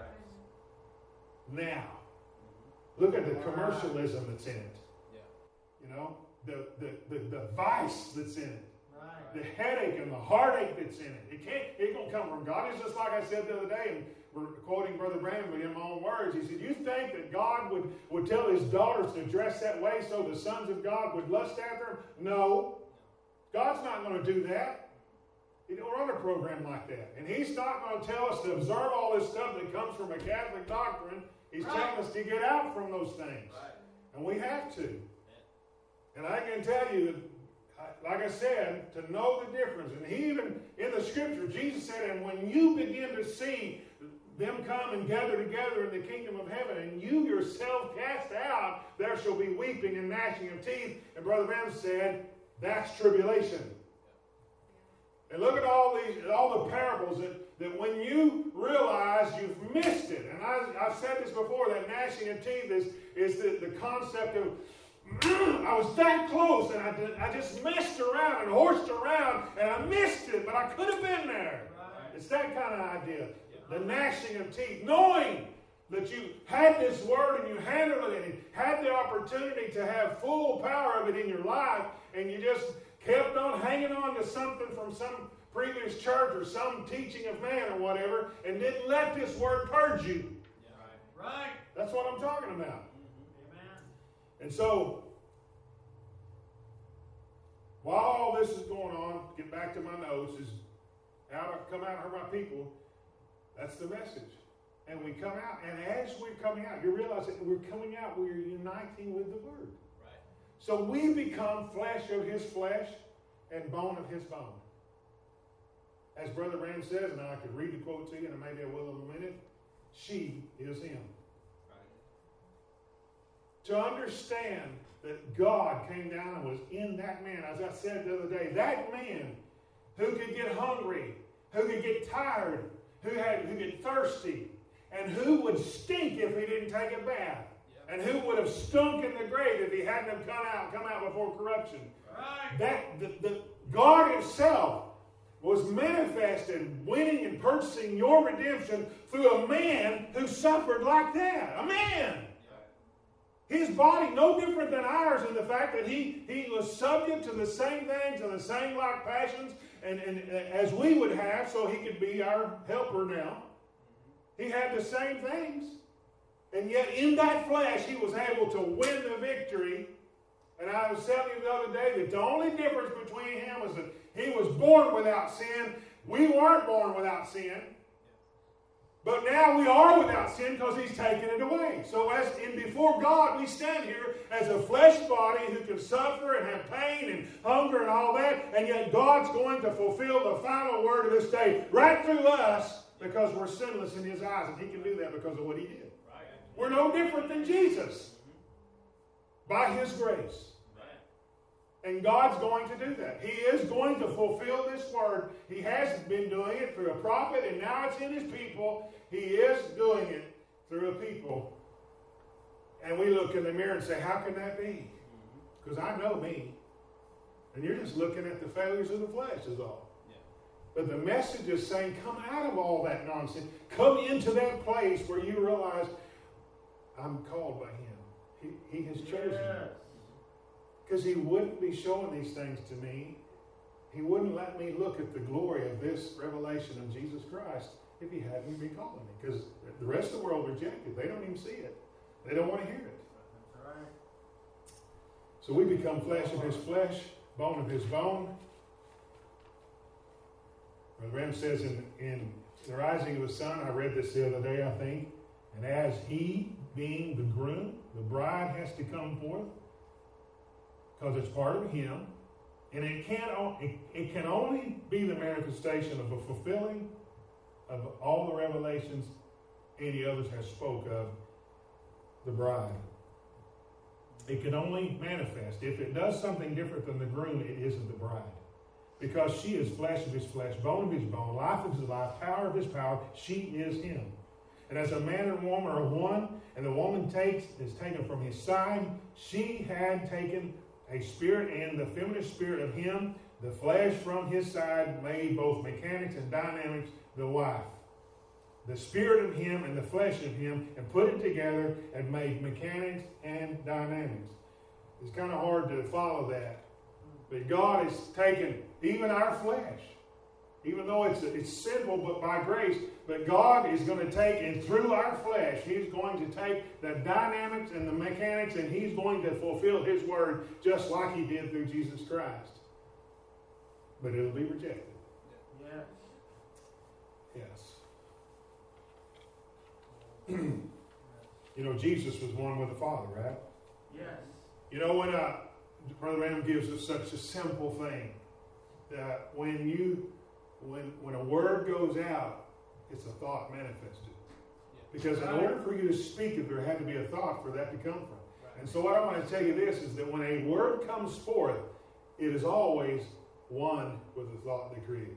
[SPEAKER 1] Right. Now. Look at the commercialism that's in it. Yeah. You know, the vice that's in it. Right. The headache and the heartache that's in it. It don't come from God. It's just like I said the other day, and we're quoting Brother Brandon in my own words. He said, you think that God would tell his daughters to dress that way so the sons of God would lust after them? No. God's not going to do that. He don't run a program like that. And he's not going to tell us to observe all this stuff that comes from a Catholic doctrine. He's telling us to get out from those things. Right. And we have to. And I can tell you that, like I said, to know the difference. And he even, in the scripture, Jesus said, and when you begin to see them come and gather together in the kingdom of heaven, and you yourself cast out, there shall be weeping and gnashing of teeth. And Brother Branham said, that's tribulation. And look at all the parables that when you realize you've missed it, and I've said this before, that gnashing of teeth is the concept of, I was that close, and I just messed around and horsed around, and I missed it, but I could have been there. Right. It's that kind of idea. The gnashing of teeth, knowing that you had this word and you handled it and had the opportunity to have full power of it in your life, and you just kept on hanging on to something from some previous church or some teaching of man or whatever, and didn't let this word purge you. Yeah, right. That's what I'm talking about. Mm-hmm. Amen. And so, while all this is going on, get back to my notes, is come out, hurt my people. That's the message. And we come out, and as we're coming out, you realize that we're coming out, we're uniting with the word. So we become flesh of his flesh and bone of his bone. As Brother Rand says, and I could read the quote to you, and maybe I will in a minute, she is him. to understand that God came down and was in that man. As I said the other day, that man who could get hungry, who could get tired, who could get thirsty, and who would stink if he didn't take a bath, and who would have stunk in the grave if he hadn't have come out before corruption. Right. God himself was manifested, winning and purchasing your redemption through a man who suffered like that. A man. His body no different than ours in the fact that he was subject to the same things and the same like passions and as we would have, so he could be our helper now. He had the same things. And yet in that flesh he was able to win the victory. And I was telling you the other day that the only difference between him is that he was born without sin. We weren't born without sin. But now we are without sin because he's taken it away. So as in before God, we stand here as a flesh body who can suffer and have pain and hunger and all that. And yet God's going to fulfill the final word of this day right through us because we're sinless in his eyes. And he can do that because of what he did. Right. We're no different than Jesus by his grace. And God's going to do that. He is going to fulfill this word. He has been doing it through a prophet, and now it's in his people. He is doing it through a people. And we look in the mirror and say, how can that be? Because I know me. And you're just looking at the failures of the flesh is all. Yeah. But the message is saying, come out of all that nonsense. Come into that place where you realize, I'm called by him. He has chosen me. Because he wouldn't be showing these things to me. He wouldn't let me look at the glory of this revelation of Jesus Christ if he hadn't been calling me. Because the rest of the world rejected. They don't even see it. They don't want to hear it. That's right. So we become flesh of his flesh, bone of his bone. Brother Branham says in The Rising of the Sun, I read this the other day, I think, and as he, being the groom, the bride has to come forth, because it's part of him, and it can only be the manifestation of a fulfilling of all the revelations any others have spoke of the bride. It can only manifest. If it does something different than the groom, it isn't the bride. Because she is flesh of his flesh, bone of his bone, life of his life, power of his power. She is him. And as a man and woman are one, and the woman is taken from his side, she had taken a spirit and the feminine spirit of him, the flesh from his side, made both mechanics and dynamics the wife. The spirit of him and the flesh of him, and put it together and made mechanics and dynamics. It's kind of hard to follow that. But God has taken even our flesh, even though it's sinful, but by grace. But God is going to take, and through our flesh, he's going to take the dynamics and the mechanics, and he's going to fulfill his word just like he did through Jesus Christ. But it'll be rejected. Yes. Yes. You know, Jesus was one with the Father, right? Yes. You know, when Brother Branham gives us such a simple thing, that when a word goes out, it's a thought manifested. Because in order for you to speak it, there had to be a thought for that to come from. And so what I want to tell you this is that when a word comes forth, it is always one with the thought that created it.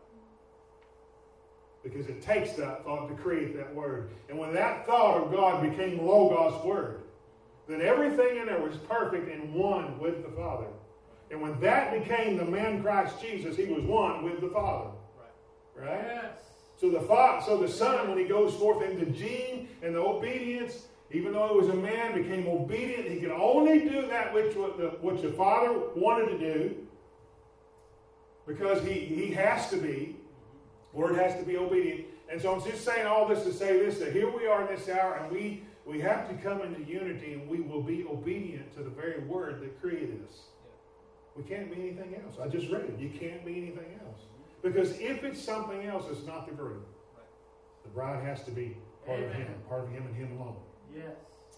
[SPEAKER 1] Because it takes that thought to create that word. And when that thought of God became Logos word, then everything in there was perfect and one with the Father. And when that became the man Christ Jesus, he was one with the Father. Right? Yes. So the Son, when he goes forth in the gene and the obedience, even though he was a man, became obedient. He could only do that which the Father wanted to do, because he has to be. Word has to be obedient. And so I'm just saying all this to say this, that here we are in this hour, and we have to come into unity, and we will be obedient to the very word that created us. We can't be anything else. I just read it. You can't be anything else. Because if it's something else, it's not the groom. The bride has to be part of him and him alone. Yes.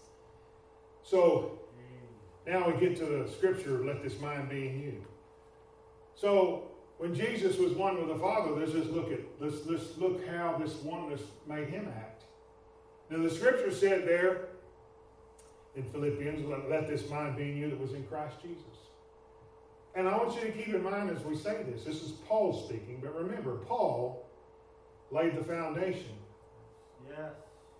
[SPEAKER 1] So now we get to the scripture, let this mind be in you. So when Jesus was one with the Father, let's look how this oneness made him act. Now the scripture said there in Philippians, let this mind be in you that was in Christ Jesus. And I want you to keep in mind as we say this, this is Paul speaking, but remember, Paul laid the foundation.
[SPEAKER 2] Yes.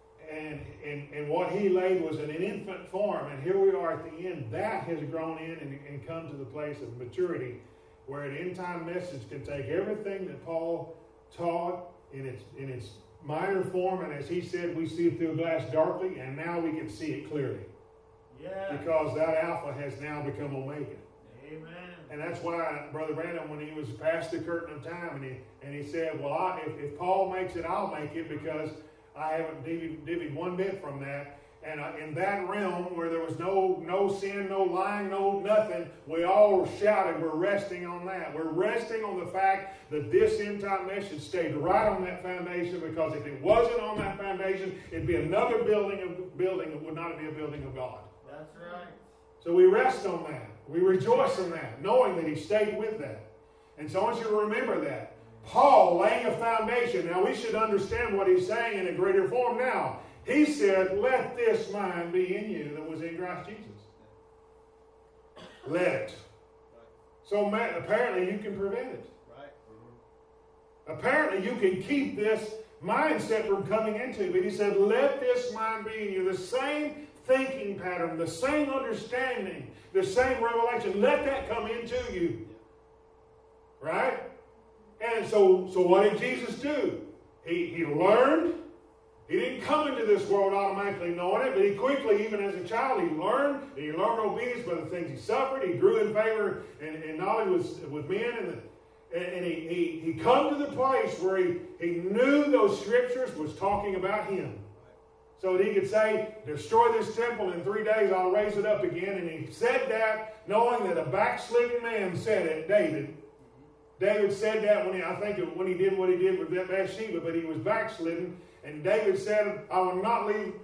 [SPEAKER 1] And what he laid was in an infant form, and here we are at the end. That has grown in and come to the place of maturity, where an end-time message can take everything that Paul taught in its minor form, and as he said, we see it through a glass darkly, and now we can see it clearly.
[SPEAKER 2] Yeah.
[SPEAKER 1] Because that Alpha has now become Omega.
[SPEAKER 2] Amen.
[SPEAKER 1] And that's why Brother Branham, when he was past the curtain of time, and he said, well, if Paul makes it, I'll make it, because I haven't divvied one bit from that. And in that realm where there was no sin, no lying, no nothing, we all shouted, we're resting on that. We're resting on the fact that this end-time message stayed right on that foundation, because if it wasn't on that foundation, it'd be another building. It would not be a building of God.
[SPEAKER 2] That's right.
[SPEAKER 1] So we rest on that. We rejoice in that, knowing that he stayed with that. And so I want you to remember that. Paul laying a foundation. Now we should understand what he's saying in a greater form now. He said, let this mind be in you that was in Christ Jesus. Let it. So apparently you can prevent it.
[SPEAKER 2] Right.
[SPEAKER 1] Apparently you can keep this mindset from coming into you. But he said, let this mind be in you. The same thinking pattern, the same understanding, the same revelation. Let that come into you. Right? And so what did Jesus do? He learned. He didn't come into this world automatically knowing it, but he quickly, even as a child, he learned obedience by the things he suffered. He grew in favor and knowledge with men, and he come to the place where he knew those scriptures was talking about him. So that he could say, destroy this temple, in 3 days I'll raise it up again. And he said that knowing that a backslidden man said it, David. David said that when he did what he did with Bathsheba, but he was backslidden. And David said, I will not leave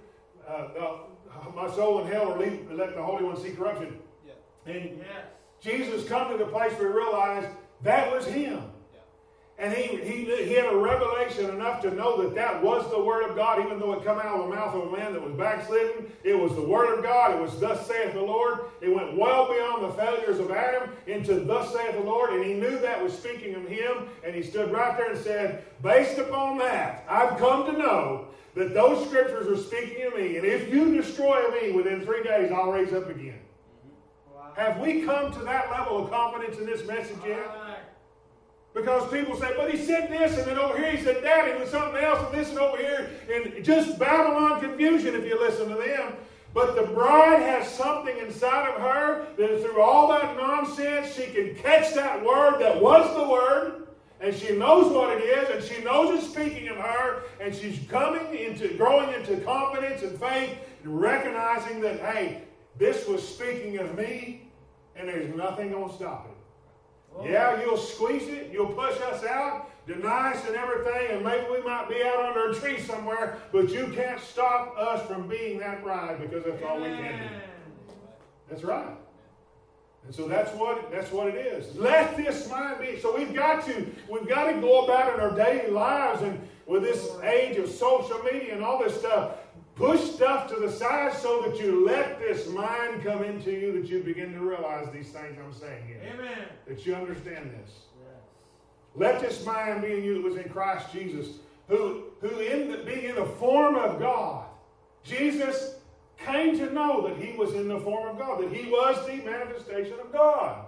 [SPEAKER 1] my soul in hell, or let the Holy One see corruption. Yeah. And yes. Jesus come to the place where he realized that was him. Yeah. And he had a revelation enough to know that was the Word of God, even though it come out of the mouth of a man that was backslidden. It was the Word of God. It was thus saith the Lord. It went well beyond the failures of Adam into thus saith the Lord. And he knew that was speaking of him. And he stood right there and said, based upon that, I've come to know that those scriptures are speaking of me. And if you destroy me within 3 days, I'll raise up again. Wow. Have we come to that level of confidence in this message yet? Because people say, but he said this, and then over here he said that, and something else, and this and over here, and just Babylon confusion if you listen to them. But the bride has something inside of her that through all that nonsense, she can catch that word that was the word, and she knows what it is, and she knows it's speaking of her, and she's growing into confidence and faith, and recognizing that, hey, this was speaking of me, and there's nothing going to stop it. Yeah, you'll squeeze it, you'll push us out, deny us and everything, and maybe we might be out under a tree somewhere, but you can't stop us from being that bride, because that's all we can do. That's right. And so that's what it is. Let this mind be. So we've got to go about in our daily lives, and with this age of social media and all this stuff, push stuff to the side so that you let this mind come into you, that you begin to realize these things I'm saying here.
[SPEAKER 2] Amen.
[SPEAKER 1] That you understand this.
[SPEAKER 2] Yes.
[SPEAKER 1] Let this mind be in you that was in Christ Jesus, who being in the form of God, Jesus came to know that he was in the form of God, that he was the manifestation of God.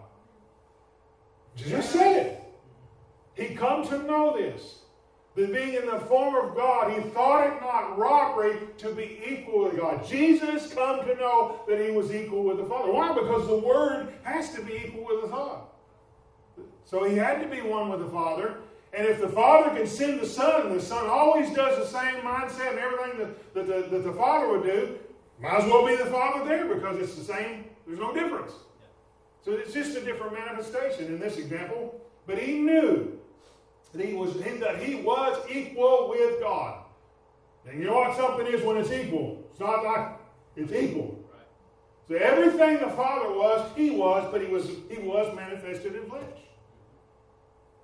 [SPEAKER 1] Jesus said it. He come to know this. That being in the form of God, he thought it not robbery to be equal with God. Jesus come to know that he was equal with the Father. Why? Because the Word has to be equal with the Father. So he had to be one with the Father. And if the Father can send the Son, and the Son always does the same mindset and everything that the Father would do, might as well be the Father there, because it's the same. There's no difference. So it's just a different manifestation in this example. But he knew that he was equal with God. And you know what something is when it's equal? It's not like it's equal. Right. So everything the Father was, he was, but he was manifested in flesh.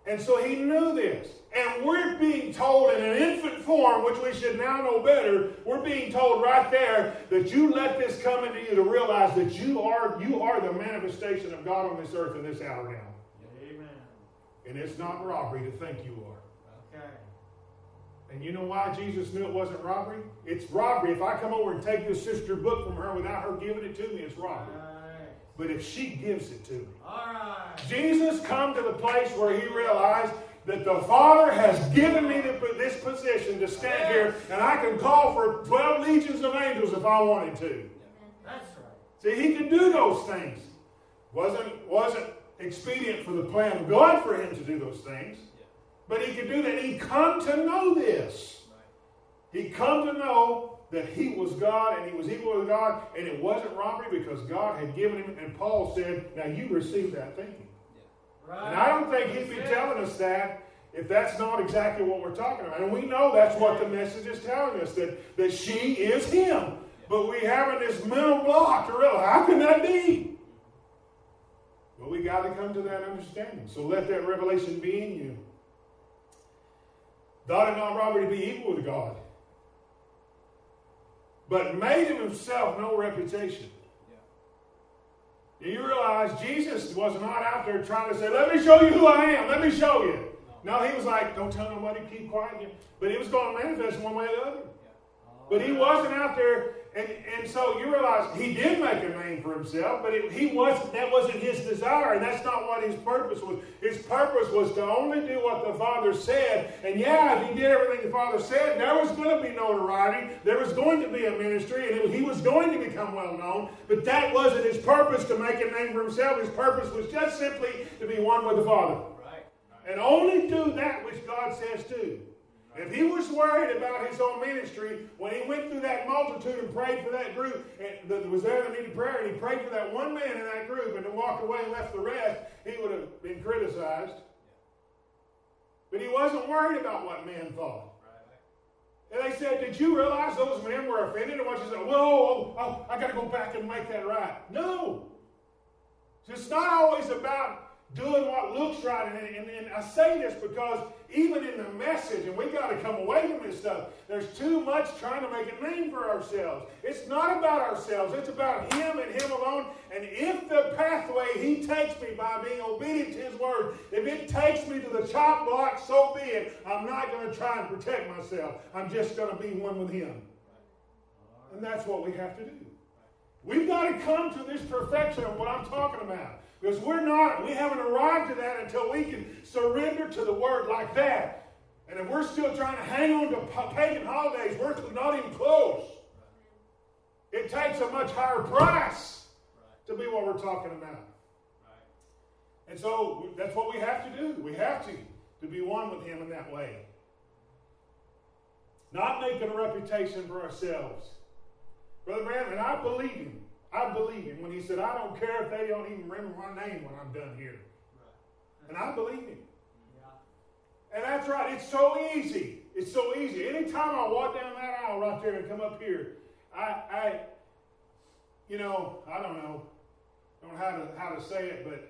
[SPEAKER 1] And so he knew this. And we're being told in an infant form, which we should now know better, we're being told right there that you let this come into you to realize that you are the manifestation of God on this earth in this hour now.
[SPEAKER 2] Amen.
[SPEAKER 1] And it's not robbery to think you are.
[SPEAKER 2] Okay.
[SPEAKER 1] And you know why Jesus knew it wasn't robbery? It's robbery. If I come over and take this sister book from her without her giving it to me, it's robbery.
[SPEAKER 2] All right.
[SPEAKER 1] But if she gives it to me.
[SPEAKER 2] All right.
[SPEAKER 1] Jesus come to the place where he realized that the Father has given me this position to stand here, and I can call for 12 legions of angels if I wanted to.
[SPEAKER 2] That's right.
[SPEAKER 1] See, he could do those things. Wasn't expedient for the plan of God for him to do those things. But he could do that. He come to know this. He come to know that he was God and he was equal with God, and it wasn't robbery because God had given him. And Paul said, now you receive that thinking.
[SPEAKER 2] Right.
[SPEAKER 1] And I don't think he'd be telling us that if that's not exactly what we're talking about. And we know that's what the message is telling us, that she is him. But we having this mental block to realize, how can that be? Well, we got to come to that understanding. So let that revelation be in you. Thought it not robbery to be equal with God, but made of himself no reputation. Do you realize Jesus was not out there trying to say, let me show you who I am, let me show you. No, he was like, don't tell nobody, keep quiet. But he was going to manifest one way or the other. But he wasn't out there, and so you realize he did make a name for himself, but that wasn't his desire, and that's not what his purpose was. His purpose was to only do what the Father said, and yeah, if he did everything the Father said, there was going to be notoriety, there was going to be a ministry, and he was going to become well known, but that wasn't his purpose to make a name for himself. His purpose was just simply to be one with the Father. And only do that which God says do. If he was worried about his own ministry, when he went through that multitude and prayed for that group that was there that needed prayer, and he prayed for that one man in that group and then walked away and left the rest, he would have been criticized. But he wasn't worried about what men thought. And they said, did you realize those men were offended? And what you said, whoa, I got to go back and make that right. No. It's not always about doing what looks right. And I say this because even in the message, and we got to come away from this stuff, there's too much trying to make a name for ourselves. It's not about ourselves. It's about him and him alone. And if the pathway he takes me by being obedient to his word, if it takes me to the chop block, so be it. I'm not going to try and protect myself. I'm just going to be one with him. And that's what we have to do. We've got to come to this perfection of what I'm talking about. Because we haven't arrived to that until we can surrender to the word like that. And if we're still trying to hang on to pagan holidays, we're not even close. It takes a much higher price to be what we're talking about. And so that's what we have to do. We have to be one with him in that way. Not making a reputation for ourselves. Brother Branham, and I believe him. I believe him when he said, I don't care if they don't even remember my name when I'm done here. And I believe him. And that's right. It's so easy. It's so easy. Anytime I walk down that aisle right there and come up here, I don't know how to say it, but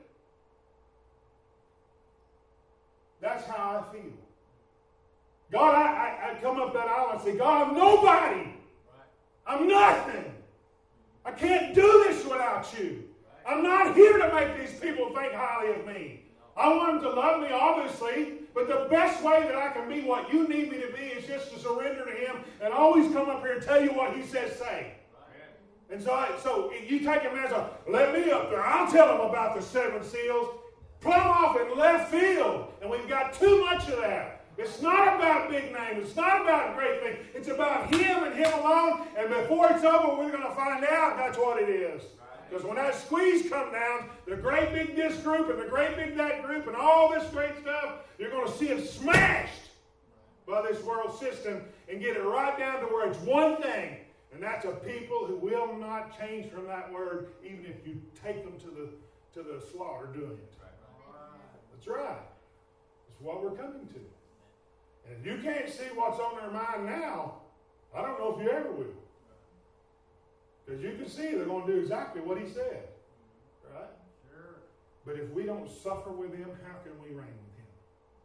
[SPEAKER 1] that's how I feel. God, I come up that aisle and say, God, I'm nobody. I'm nothing. I can't do this without you. I'm not here to make these people think highly of me. I want them to love me, obviously, but the best way that I can be what you need me to be is just to surrender to him and always come up here and tell you what he says say. And so you take a man and say, let me up there. I'll tell them about the 7 seals. Plumb off in left field. And we've got too much of that. It's not about big names. It's not about great things. It's about him and him alone. And before it's over, we're going to find out that's what it is. Because when that squeeze comes down, the great big this group and the great big that group and all this great stuff, you're going to see it smashed by this world system and get it right down to where it's one thing. And that's a people who will not change from that word, even if you take them to the slaughter doing it. That's right. That's what we're coming to. And if you can't see what's on their mind now, I don't know if you ever will. Because you can see they're going to do exactly what he said. Right? Sure. But if we don't suffer with him, how can we reign with him?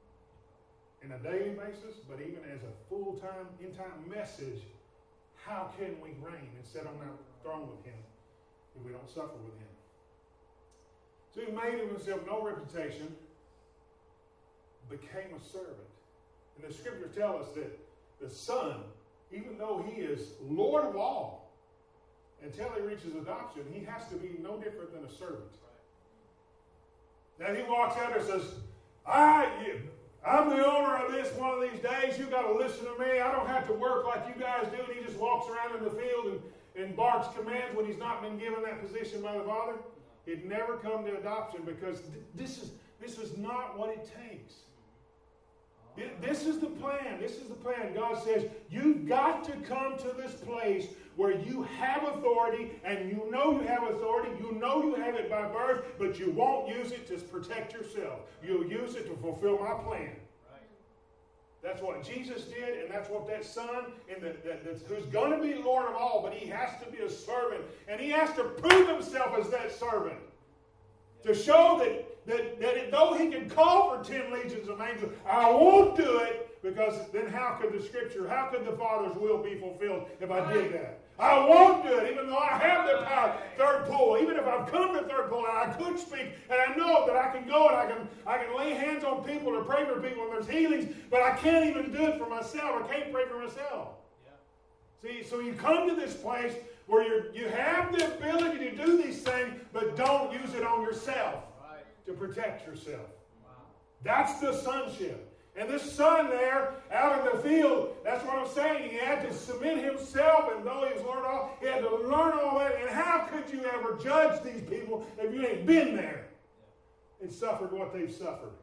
[SPEAKER 1] in a daily basis, but even as a full-time, in-time message, how can we reign and sit on that throne with him if we don't suffer with him? So he made of himself no reputation, became a servant. And the scriptures tell us that the Son, even though he is Lord of all, until he reaches adoption, he has to be no different than a servant. Now he walks out and says, I'm the owner of this one of these days. You got to listen to me. I don't have to work like you guys do. And he just walks around in the field and barks commands when he's not been given that position by the Father. He'd never come to adoption because this is not what it takes. This is the plan. This is the plan. God says, you've got to come to this place where you have authority, and you know you have authority. You know you have it by birth, but you won't use it to protect yourself. You'll use it to fulfill my plan. Right. That's what Jesus did, and that's what that Son, who's going to be Lord of all, but he has to be a servant, and he has to prove himself as that servant. To show that though he can call for 10 legions of angels, I won't do it, because then how could the Father's will be fulfilled if I did that? I won't do it, even though I have the power. Third pull, even if I've come to third pull, and I could speak, and I know that I can go and I can lay hands on people or pray for people, and there's healings, but I can't even do it for myself. I can't pray for myself. See, so you come to this place where you have the ability to do these things, but don't use it on yourself to protect yourself. Wow. That's the sonship. And this son there, out in the field, that's what I'm saying. He had to submit himself, and though he was Lord of all, he had to learn all that. And how could you ever judge these people if you ain't been there and suffered what they've suffered?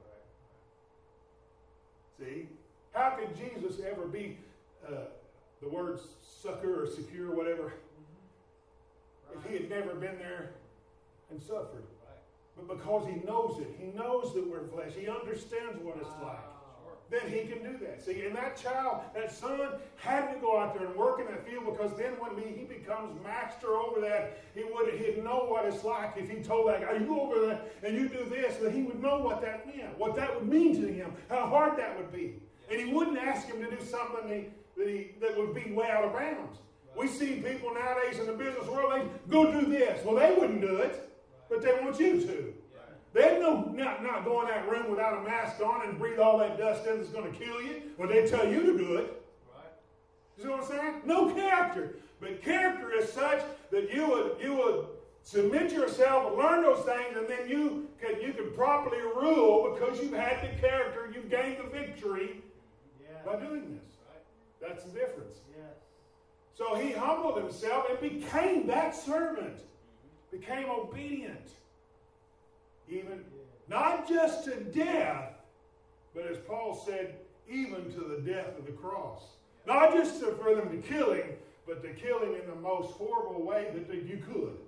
[SPEAKER 1] See? How could Jesus ever be the word succor or secure, whatever, if he had never been there and suffered? But because he knows it, he knows that we're flesh, he understands what it's like. Then he can do that. See, and that child, that son, had to go out there and work in that field, because then when he becomes master over that, he'd know what it's like. If he told that guy, you go over there and you do this, then he would know what that meant, what that would mean to him, how hard that would be. And he wouldn't ask him to do something that would be way out of bounds. We see people nowadays in the business world, they go do this. Well, they wouldn't do it, but they want you to. They'd know not go in that room without a mask on and breathe all that dust in that's going to kill you. Well, they'd tell you to do it. Right. You see what I'm saying? No character. But character is such that you would submit yourself and learn those things, and then you can properly rule because you've had the character, you've gained the victory by doing this. Right. That's the difference. Yes. So he humbled himself and became that servant. Became obedient. Even not just to death, but as Paul said, even to the death of the cross. Not just for them to kill him, but to kill him in the most horrible way that you could.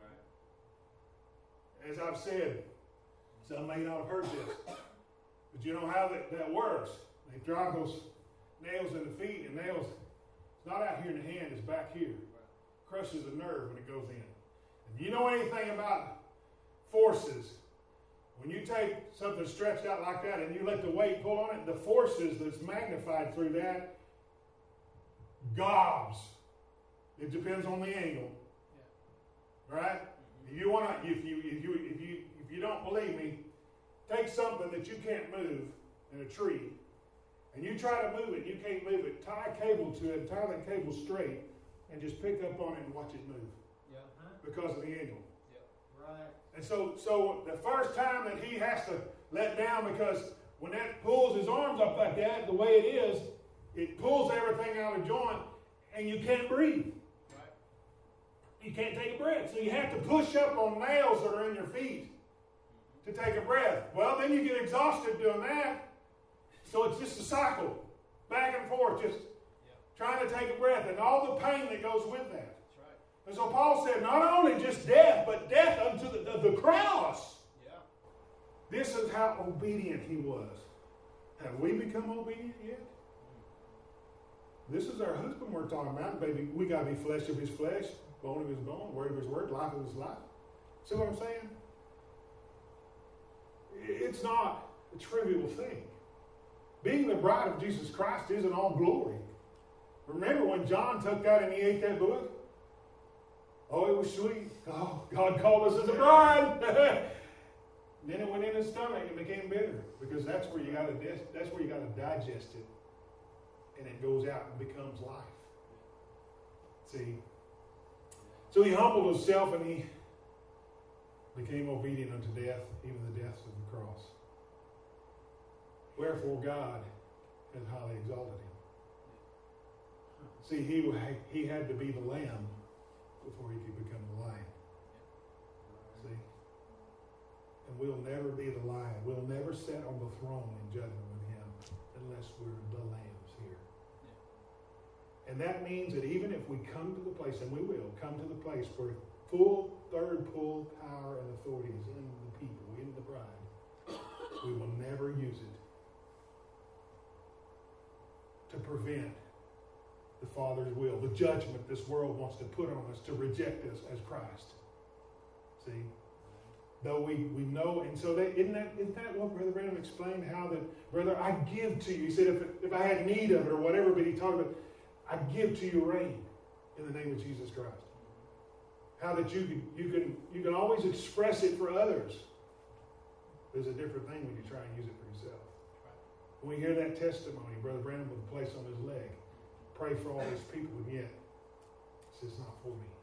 [SPEAKER 1] As I've said, some may not have heard this, but you know how that works. They drive those nails in the feet, and nails, it's not out here in the hand, it's back here. Crushes the nerve when it goes in. If you know anything about forces, when you take something stretched out like that and you let the weight pull on it, the forces that's magnified through that gobs. It depends on the angle. Yeah. Right? If you want to, if you don't believe me, take something that you can't move in a tree, and you try to move it, you can't move it. Tie a cable to it, tie that cable straight, and just pick up on it and watch it move. Yeah. Because of the angle. Right. And so the first time that he has to let down, because when that pulls his arms up like that, the way it is, it pulls everything out of joint, and you can't breathe. Right. You can't take a breath. So you have to push up on nails that are in your feet to take a breath. Well, then you get exhausted doing that. So it's just a cycle, back and forth, just trying to take a breath, and all the pain that goes with that. And so Paul said, not only just death, but death unto the cross. Yeah. This is how obedient he was. Have we become obedient yet? This is our husband we're talking about. Baby, we got to be flesh of his flesh, bone of his bone, word of his word, life of his life. See what I'm saying? It's not a trivial thing. Being the bride of Jesus Christ isn't all glory. Remember when John took that and he ate that book? Oh, it was sweet. Oh, God called us as a bride. Then it went in his stomach and became bitter, because that's where you got to digest it, and it goes out and becomes life. See, so he humbled himself and he became obedient unto death, even the death of the cross. Wherefore God has highly exalted him. See, he had to be the lamb before he could become the lion. See? And we'll never be the lion. We'll never sit on the throne in judgment with him unless we're the lambs here. And that means that even if we come to the place, and we will come to the place where full power and authority is in the people, in the bride, we will never use it to prevent the Father's will, the judgment this world wants to put on us to reject us as Christ. See? Though we know, and so isn't that what Brother Branham explained? How that, brother, I give to you. He said, if I had need of it or whatever, but he talked about, I give to you rain in the name of Jesus Christ. How that you can always express it for others. There's a different thing when you try and use it for yourself. When we hear that testimony, Brother Branham would place on his leg, pray for all these people, and yet it's not for me.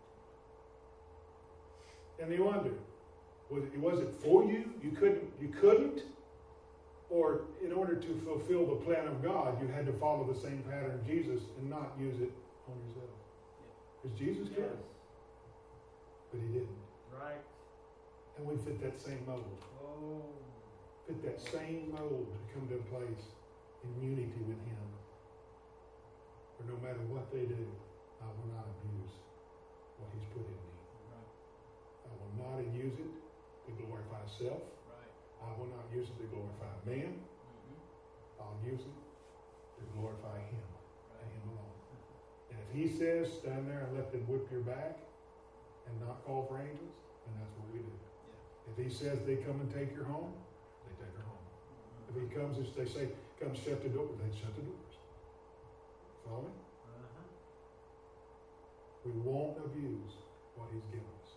[SPEAKER 1] And they wonder, was it for you? You couldn't? Or in order to fulfill the plan of God, you had to follow the same pattern of Jesus and not use it on yourself. Because Jesus could, but he didn't.
[SPEAKER 2] Right.
[SPEAKER 1] And we fit that same mold.
[SPEAKER 2] Oh.
[SPEAKER 1] Fit that same mold to come to a place in unity with him. Where no matter what they do, I will not abuse what he's put in me.
[SPEAKER 2] Right.
[SPEAKER 1] I will not use it to glorify self.
[SPEAKER 2] Right.
[SPEAKER 1] I will not use it to glorify man.
[SPEAKER 2] Mm-hmm.
[SPEAKER 1] I'll use it to glorify him and him alone. And if he says, stand there and let them whip your back and not call for angels, then that's what we do. Yeah. If he says they come and take your home, they take her home. Mm-hmm. If he comes and they say, come shut the door, they shut the doors. Follow me?
[SPEAKER 2] Uh-huh.
[SPEAKER 1] We won't abuse what he's given us.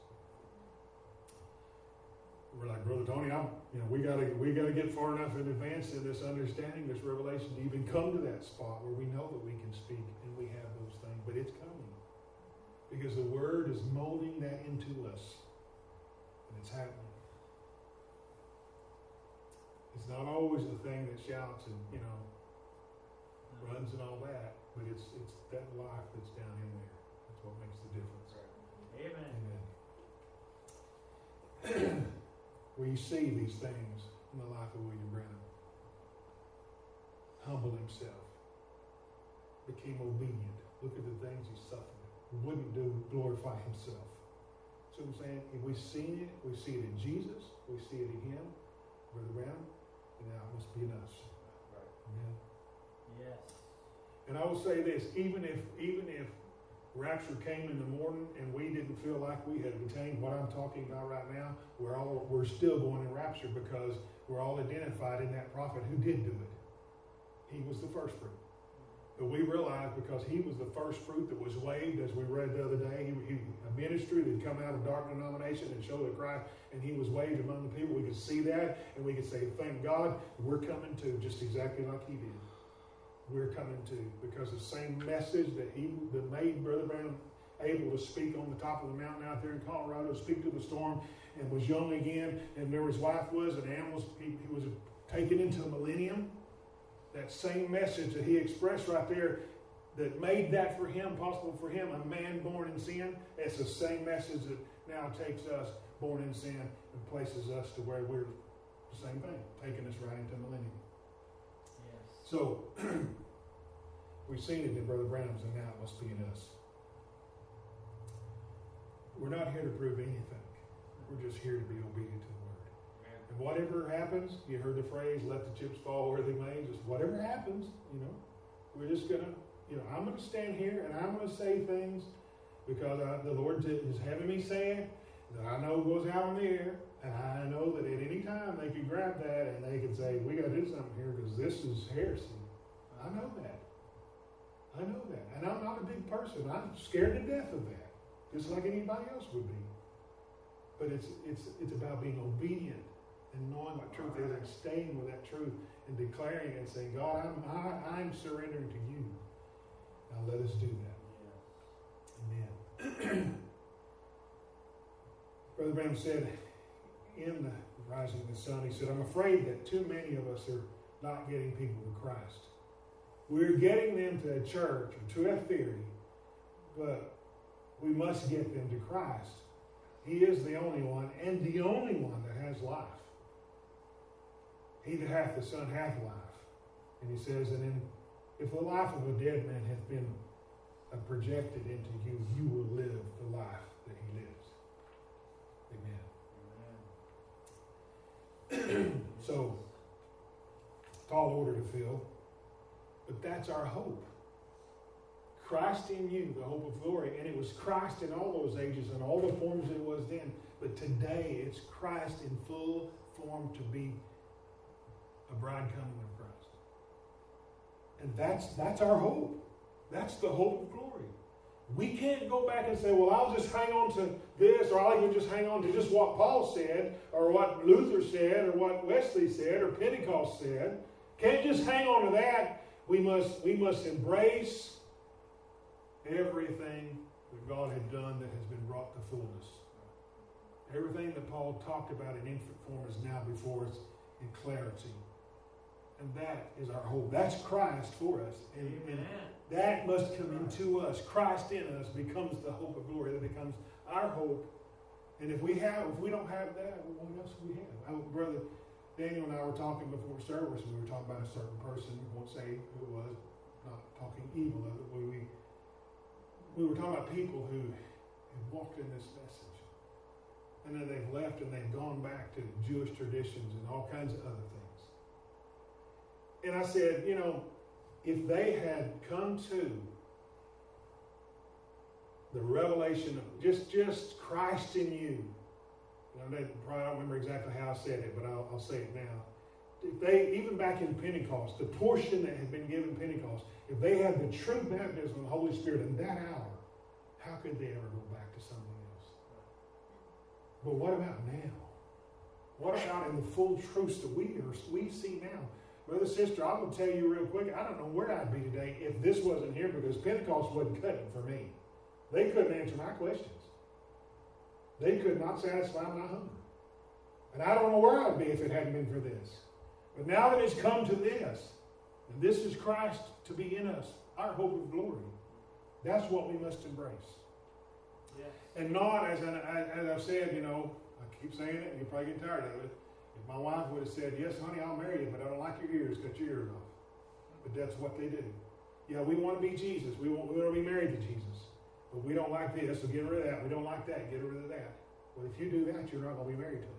[SPEAKER 1] We're like, Brother Tony, we gotta get far enough in advance in this understanding, this revelation, to even come to that spot where we know that we can speak and we have those things. But it's coming. Because the Word is molding that into us. And it's happening. It's not always the thing that shouts and, runs and all that, but it's that life that's down in there. That's what makes the difference.
[SPEAKER 2] Amen.
[SPEAKER 1] We see these things in the life of William Branham. Humbled himself. Became obedient. Look at the things he suffered. Wouldn't glorify himself. So I'm saying, if we've seen it, we see it in Jesus, we see it in him, Brother Branham, and now it must be in us.
[SPEAKER 2] Right.
[SPEAKER 1] Amen.
[SPEAKER 2] Yes.
[SPEAKER 1] And I will say this, even if rapture came in the morning and we didn't feel like we had attained what I'm talking about right now, we're still going in rapture because we're all identified in that prophet who did do it. He was the first fruit. But we realized because he was the first fruit that was waved, as we read the other day, he a ministry that had come out of dark denomination and showed the Christ, and he was waved among the people. We could see that, and we could say, thank God, we're coming to just exactly like he did. We're coming to, because the same message that made Brother Branham able to speak on the top of the mountain out there in Colorado, speak to the storm, and was young again, and there his wife was, and he was taken into the millennium. That same message that he expressed right there that made that for him, possible for him, a man born in sin, it's the same message that now takes us born in sin and places us to where we're the same thing, taking us right into millennium.
[SPEAKER 2] Yes.
[SPEAKER 1] So, we've seen it in Brother Branham's, and now it must be in us. We're not here to prove anything. We're just here to be obedient to the Word. And whatever happens, you heard the phrase, let the chips fall where they may, just whatever happens, we're just going to, I'm going to stand here and I'm going to say things because the Lord is having me say it, that I know goes out on the air, and I know that at any time they can grab that and they can say, we got to do something here because this this is heresy. I know that. I know that. And I'm not a big person. I'm scared to death of that, just like anybody else would be. But it's about being obedient and knowing what truth is and staying with that truth and declaring it and saying, God, I'm surrendering to you. Now let us do that. Amen. Brother Branham said in the Rising of the Sun, he said, I'm afraid that too many of us are not getting people to Christ. We're getting them to a church or to a theory, but we must get them to Christ. He is the only one, and the only one that has life. He that hath the Son hath life. And he says, and if the life of a dead man hath been projected into you, you will live the life that he lives. Amen. So, tall order to fill, but that's our hope. Christ in you, the hope of glory. And it was Christ in all those ages and all the forms it was then. But today it's Christ in full form to be a bride coming of Christ. And that's our hope. That's the hope of glory. We can't go back and say, well, I'll just hang on to this, or I can just hang on to just what Paul said, or what Luther said, or what Wesley said, or Pentecost said. Can't just hang on to that. We must embrace everything that God had done that has been brought to fullness. Everything that Paul talked about in infant form is now before us in clarity. And that is our hope. That's Christ for us. And that must come into us. Christ in us becomes the hope of glory. That becomes our hope. And if we don't have that, well, what else do we have? Brother Daniel and I were talking before service. We were talking about a certain person. We won't say who it was. Not talking evil of it. We were talking about people who have walked in this message. And then they've left and they've gone back to Jewish traditions and all kinds of other things. And I said, if they had come to the revelation of just Christ in you, they probably don't remember exactly how I said it, but I'll say it now. If they, even back in Pentecost, the portion that had been given Pentecost, if they had the true baptism of the Holy Spirit in that hour, how could they ever go back to something else? But what about now? What about in the full truths that we see now? Brother, sister, I'm going to tell you real quick, I don't know where I'd be today if this wasn't here, because Pentecost wasn't cutting for me. They couldn't answer my questions. They could not satisfy my hunger. And I don't know where I'd be if it hadn't been for this. But now that it's come to this, and this is Christ to be in us, our hope of glory, that's what we must embrace. Yes. And not, as I've said, I keep saying it, and you probably get tired of it. If my wife would have said, yes, honey, I'll marry you, but I don't like your ears, cut your ears off. But that's what they do. Yeah, we want to be Jesus. We want to be married to Jesus. But we don't like this, so get rid of that. We don't like that, get rid of that. Well, if you do that, you're not going to be married to him.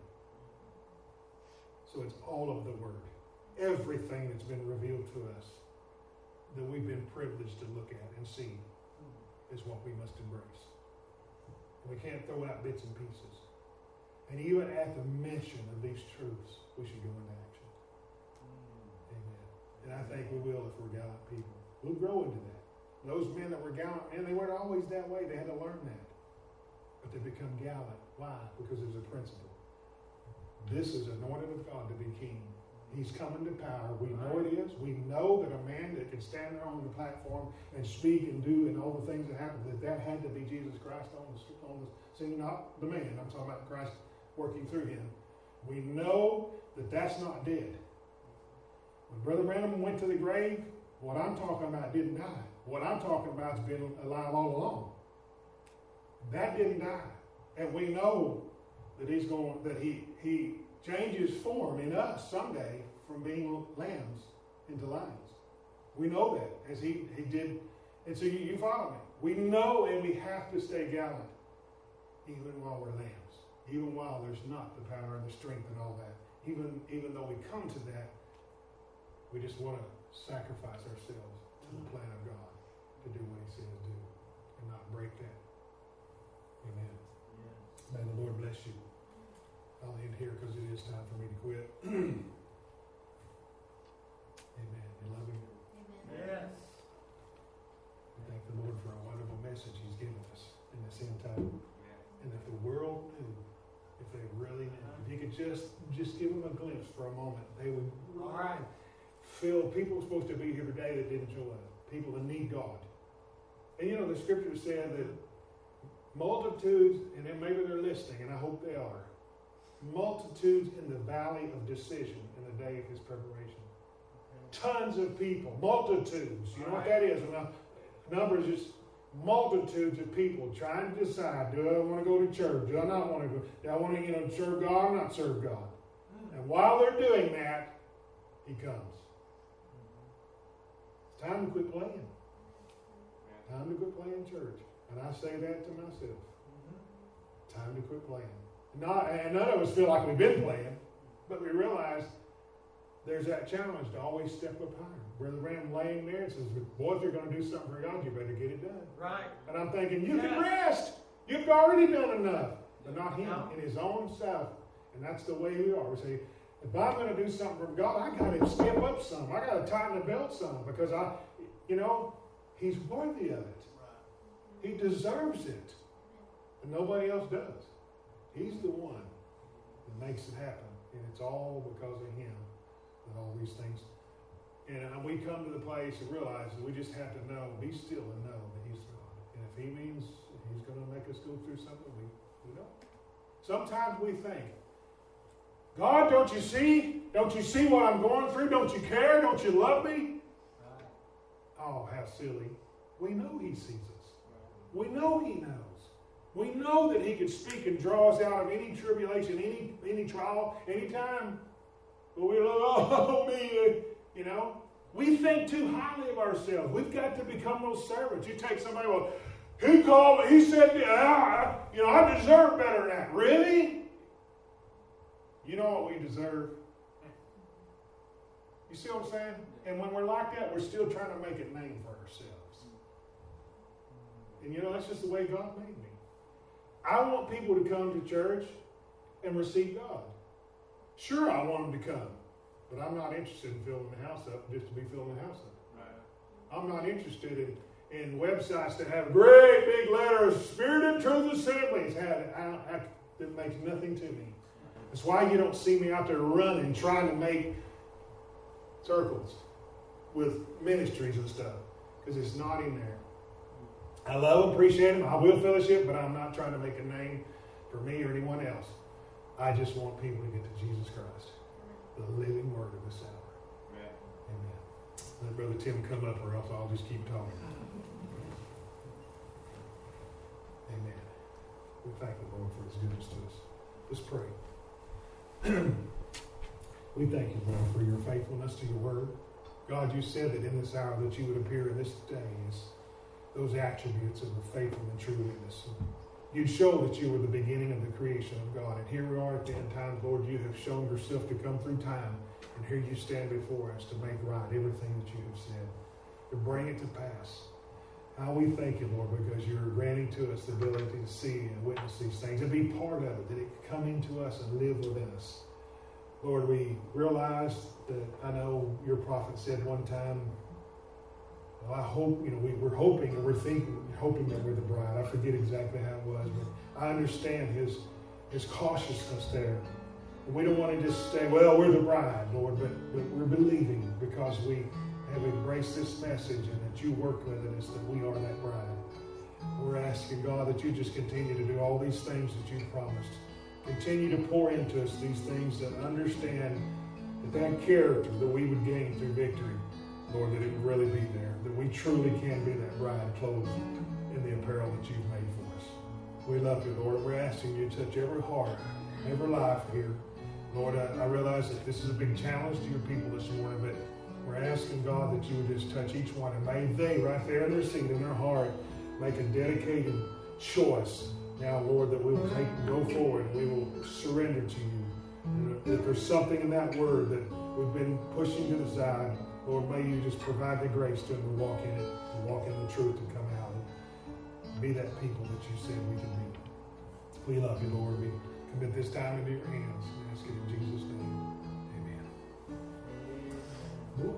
[SPEAKER 1] So it's all of the Word. Everything that's been revealed to us that we've been privileged to look at and see is what we must embrace. And we can't throw out bits and pieces. And even at the mention of these truths, we should go into action. Amen. And I think we will if we're gallant people. We'll grow into that. Those men that were gallant, and they weren't always that way. They had to learn that. But they become gallant. Why? Because there's a principle. This is anointed of God to be king. He's coming to power. We know it is. We know that a man that can stand there on the platform and speak and do and all the things that happen, that had to be Jesus Christ on the scene, not the man. I'm talking about Christ working through him. We know that that's not dead. When Brother Branham went to the grave, what I'm talking about didn't die. What I'm talking about has been alive all along. That didn't die. And we know that he changes form in us someday from being lambs into lions. We know that as he did. And so you follow me. We know, and we have to stay gallant even while we're lambs. Even while there's not the power and the strength and all that. Even though we come to that, we just want to sacrifice ourselves to the plan of God to do what he says do and not break that. Amen. Yes. May the Lord bless you. I'll end here because it is time for me to quit. Amen. just give them a glimpse for a moment, they would
[SPEAKER 2] All right.
[SPEAKER 1] feel people were supposed to be here today that didn't show up. People that need God. And you know, the scripture said that multitudes, and then maybe they're listening, and I hope they are, multitudes in the valley of decision in the day of his preparation. Tons of people, multitudes. You know what that is? Numbers is multitudes of people trying to decide, do I want to go to church? Do I not want to go? Do I want to serve God or not serve God? And while they're doing that, he comes. It's time to quit playing. Time to quit playing church. And I say that to myself. Time to quit playing. And none of us feel like we've been playing, but we realize there's that challenge to always step up higher. Brother Branham laying there and says, boy, if you're going to do something for God, you better get it done.
[SPEAKER 2] Right.
[SPEAKER 1] And I'm thinking, you can rest. You've already done enough. But not him, in his own self. And that's the way we are. We say, if I'm going to do something for God, I got to step up some. I got to tighten the belt some because he's worthy of it. He deserves it. And nobody else does. He's the one that makes it happen. And it's all because of him that all these things. And we come to the place and realize that we just have to know, be still and know that he's God. And if he means he's going to make us go through something, we don't. Sometimes we think, God, don't you see? Don't you see what I'm going through? Don't you care? Don't you love me?
[SPEAKER 2] Right.
[SPEAKER 1] Oh, how silly. We know he sees us. We know he knows. We know that he could speak and draw us out of any tribulation, any trial, any time. But we look, oh, me, We think too highly of ourselves. We've got to become those servants. You take somebody, well, he called me, he said, I deserve better than that. Really? You know what we deserve? You see what I'm saying? And when we're like that, we're still trying to make a name for ourselves. And that's just the way God made me. I want people to come to church and receive God. Sure, I want them to come. But I'm not interested in filling the house up just to be filling the house up. Right. I'm not interested in websites that have great big letters, Spirit and Truth Assemblies. That makes nothing to me. That's why you don't see me out there running, trying to make circles with ministries and stuff. Because it's not in there. I love them, appreciate them. I will fellowship, but I'm not trying to make a name for me or anyone else. I just want people to get to Jesus Christ, the living word of this hour. Amen. Let Brother Tim come up, or else I'll just keep talking. Amen. We thank the Lord for his goodness to us. Let's pray. We thank you, Lord, for your faithfulness to your word. God, you said that in this hour that you would appear in this day as those attributes of the faithful and true witness. You'd show that you were the beginning of the creation of God. And here we are at the end times, Lord, you have shown yourself to come through time. And here you stand before us to make right everything that you have said, to bring it to pass. How we thank you, Lord, because you're granting to us the ability to see and witness these things and be part of it, that it can come into us and live within us. Lord, we realize that I know your prophet said one time, well, I hope, we're hoping and we're hoping that we're the bride. I forget exactly how it was, but I understand his cautiousness there. We don't want to just say, well, we're the bride, Lord, but we're believing because we have embraced this message and that you work within us, that we are that bride. We're asking, God, that you just continue to do all these things that you've promised. Continue to pour into us these things that understand that character that we would gain through victory, Lord, that it would really be there, that we truly can be that bride clothed in the apparel that you've made for us. We love you, Lord. We're asking you to touch every heart, every life here. Lord, I realize that this is a big challenge to your people this morning, but we're asking, God, that you would just touch each one, and may they, right there in their seat, in their heart, make a dedicated choice now, Lord, that we will take and go forward and we will surrender to you. And if there's something in that word that we've been pushing to the side, Lord, may you just provide the grace to them to walk in it, and walk in the truth and come out and be that people that you said we can be. We love you, Lord. We commit this time into your hands and ask it in Jesus' name. Amen.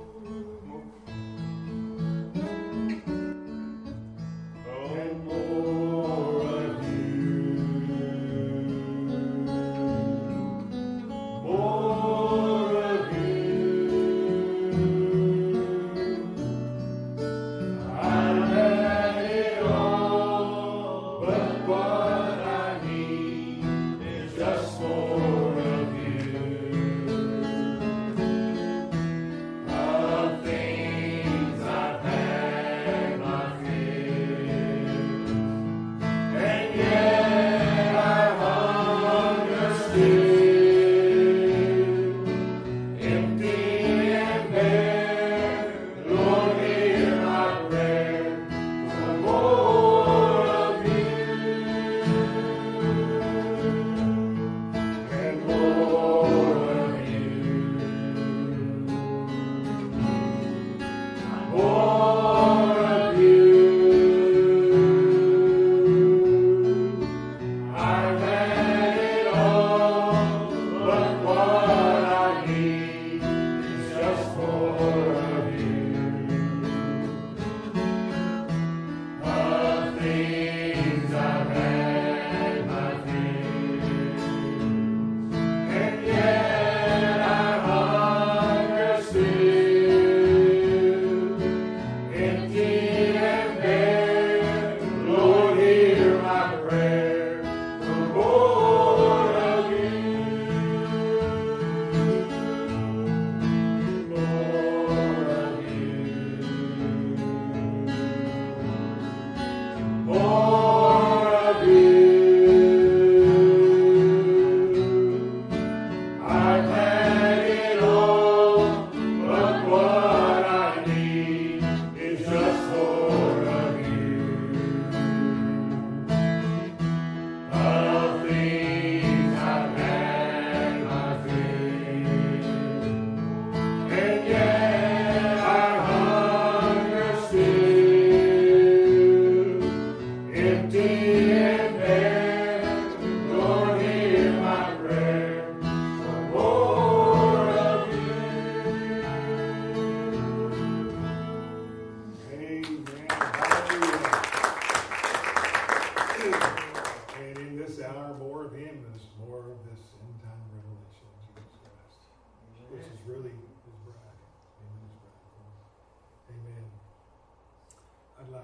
[SPEAKER 1] And more of you,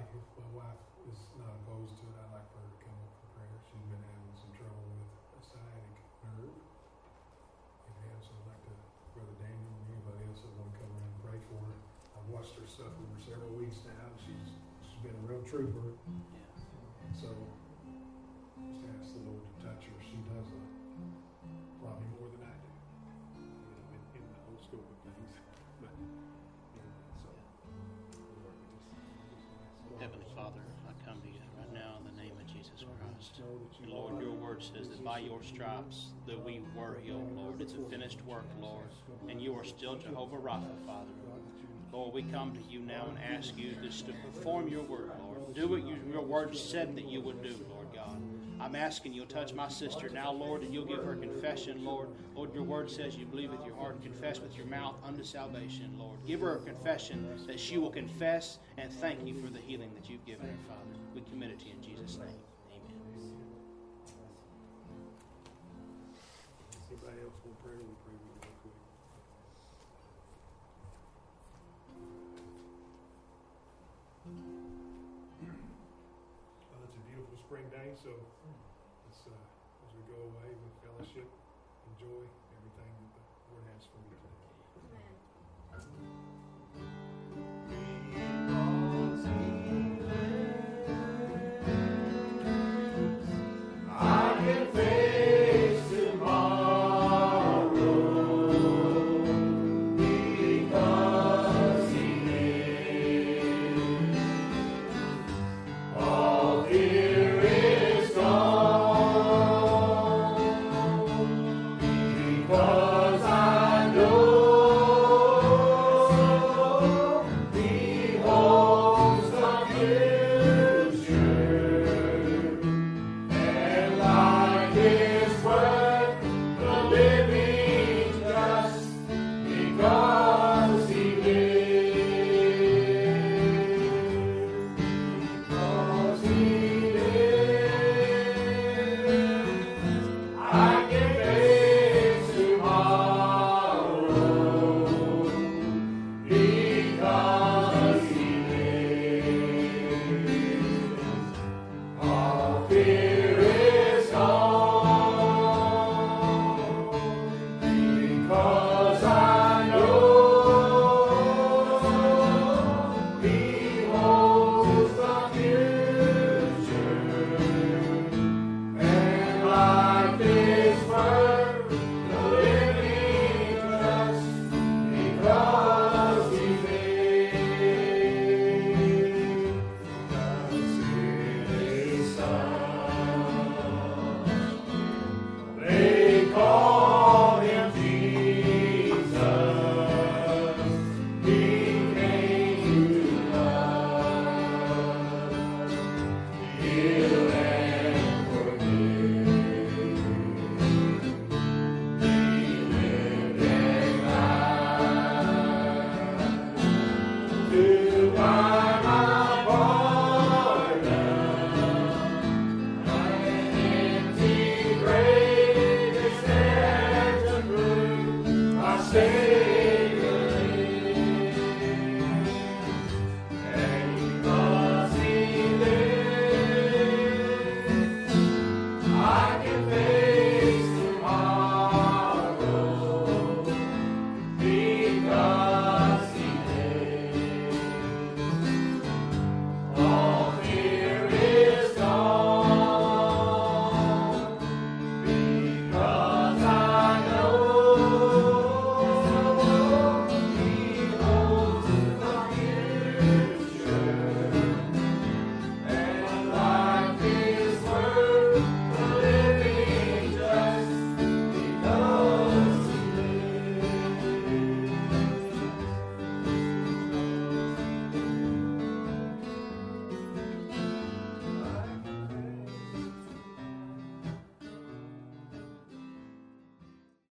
[SPEAKER 3] if my wife is not opposed to it, I'd like for her to come up for prayer. She's been having some trouble with a sciatic nerve. If you have, so I'd like to, Brother Daniel and anybody else that want to come around and pray for her. I've watched her suffer for several weeks now, and she's been a real trooper. So, just ask the Lord to touch her. She does probably more than I do, in the whole scope of things. But, so, Lord, we just
[SPEAKER 4] Heavenly Father, I come to you right now in the name of Jesus Christ. And Lord, your word says that by your stripes that we were healed, Lord. It's a finished work, Lord. And you are still Jehovah Rapha, Father. Lord, we come to you now and ask you just to perform your word, Lord. Do what your word said that you would do, Lord God. I'm asking you'll touch my sister now, Lord, and you'll give her confession, Lord. Lord, your word says you believe with your heart and confess with your mouth unto salvation, Lord. Give her a confession that she will confess and thank you for the healing that you've given her, Father. We commit it to you in Jesus' name. Amen.
[SPEAKER 3] Anybody else want prayer? We'll pray with you real quick. Well, it's a beautiful spring day, so let's, as we go away with fellowship, enjoy everything that the Lord has for you today.
[SPEAKER 5] Amen.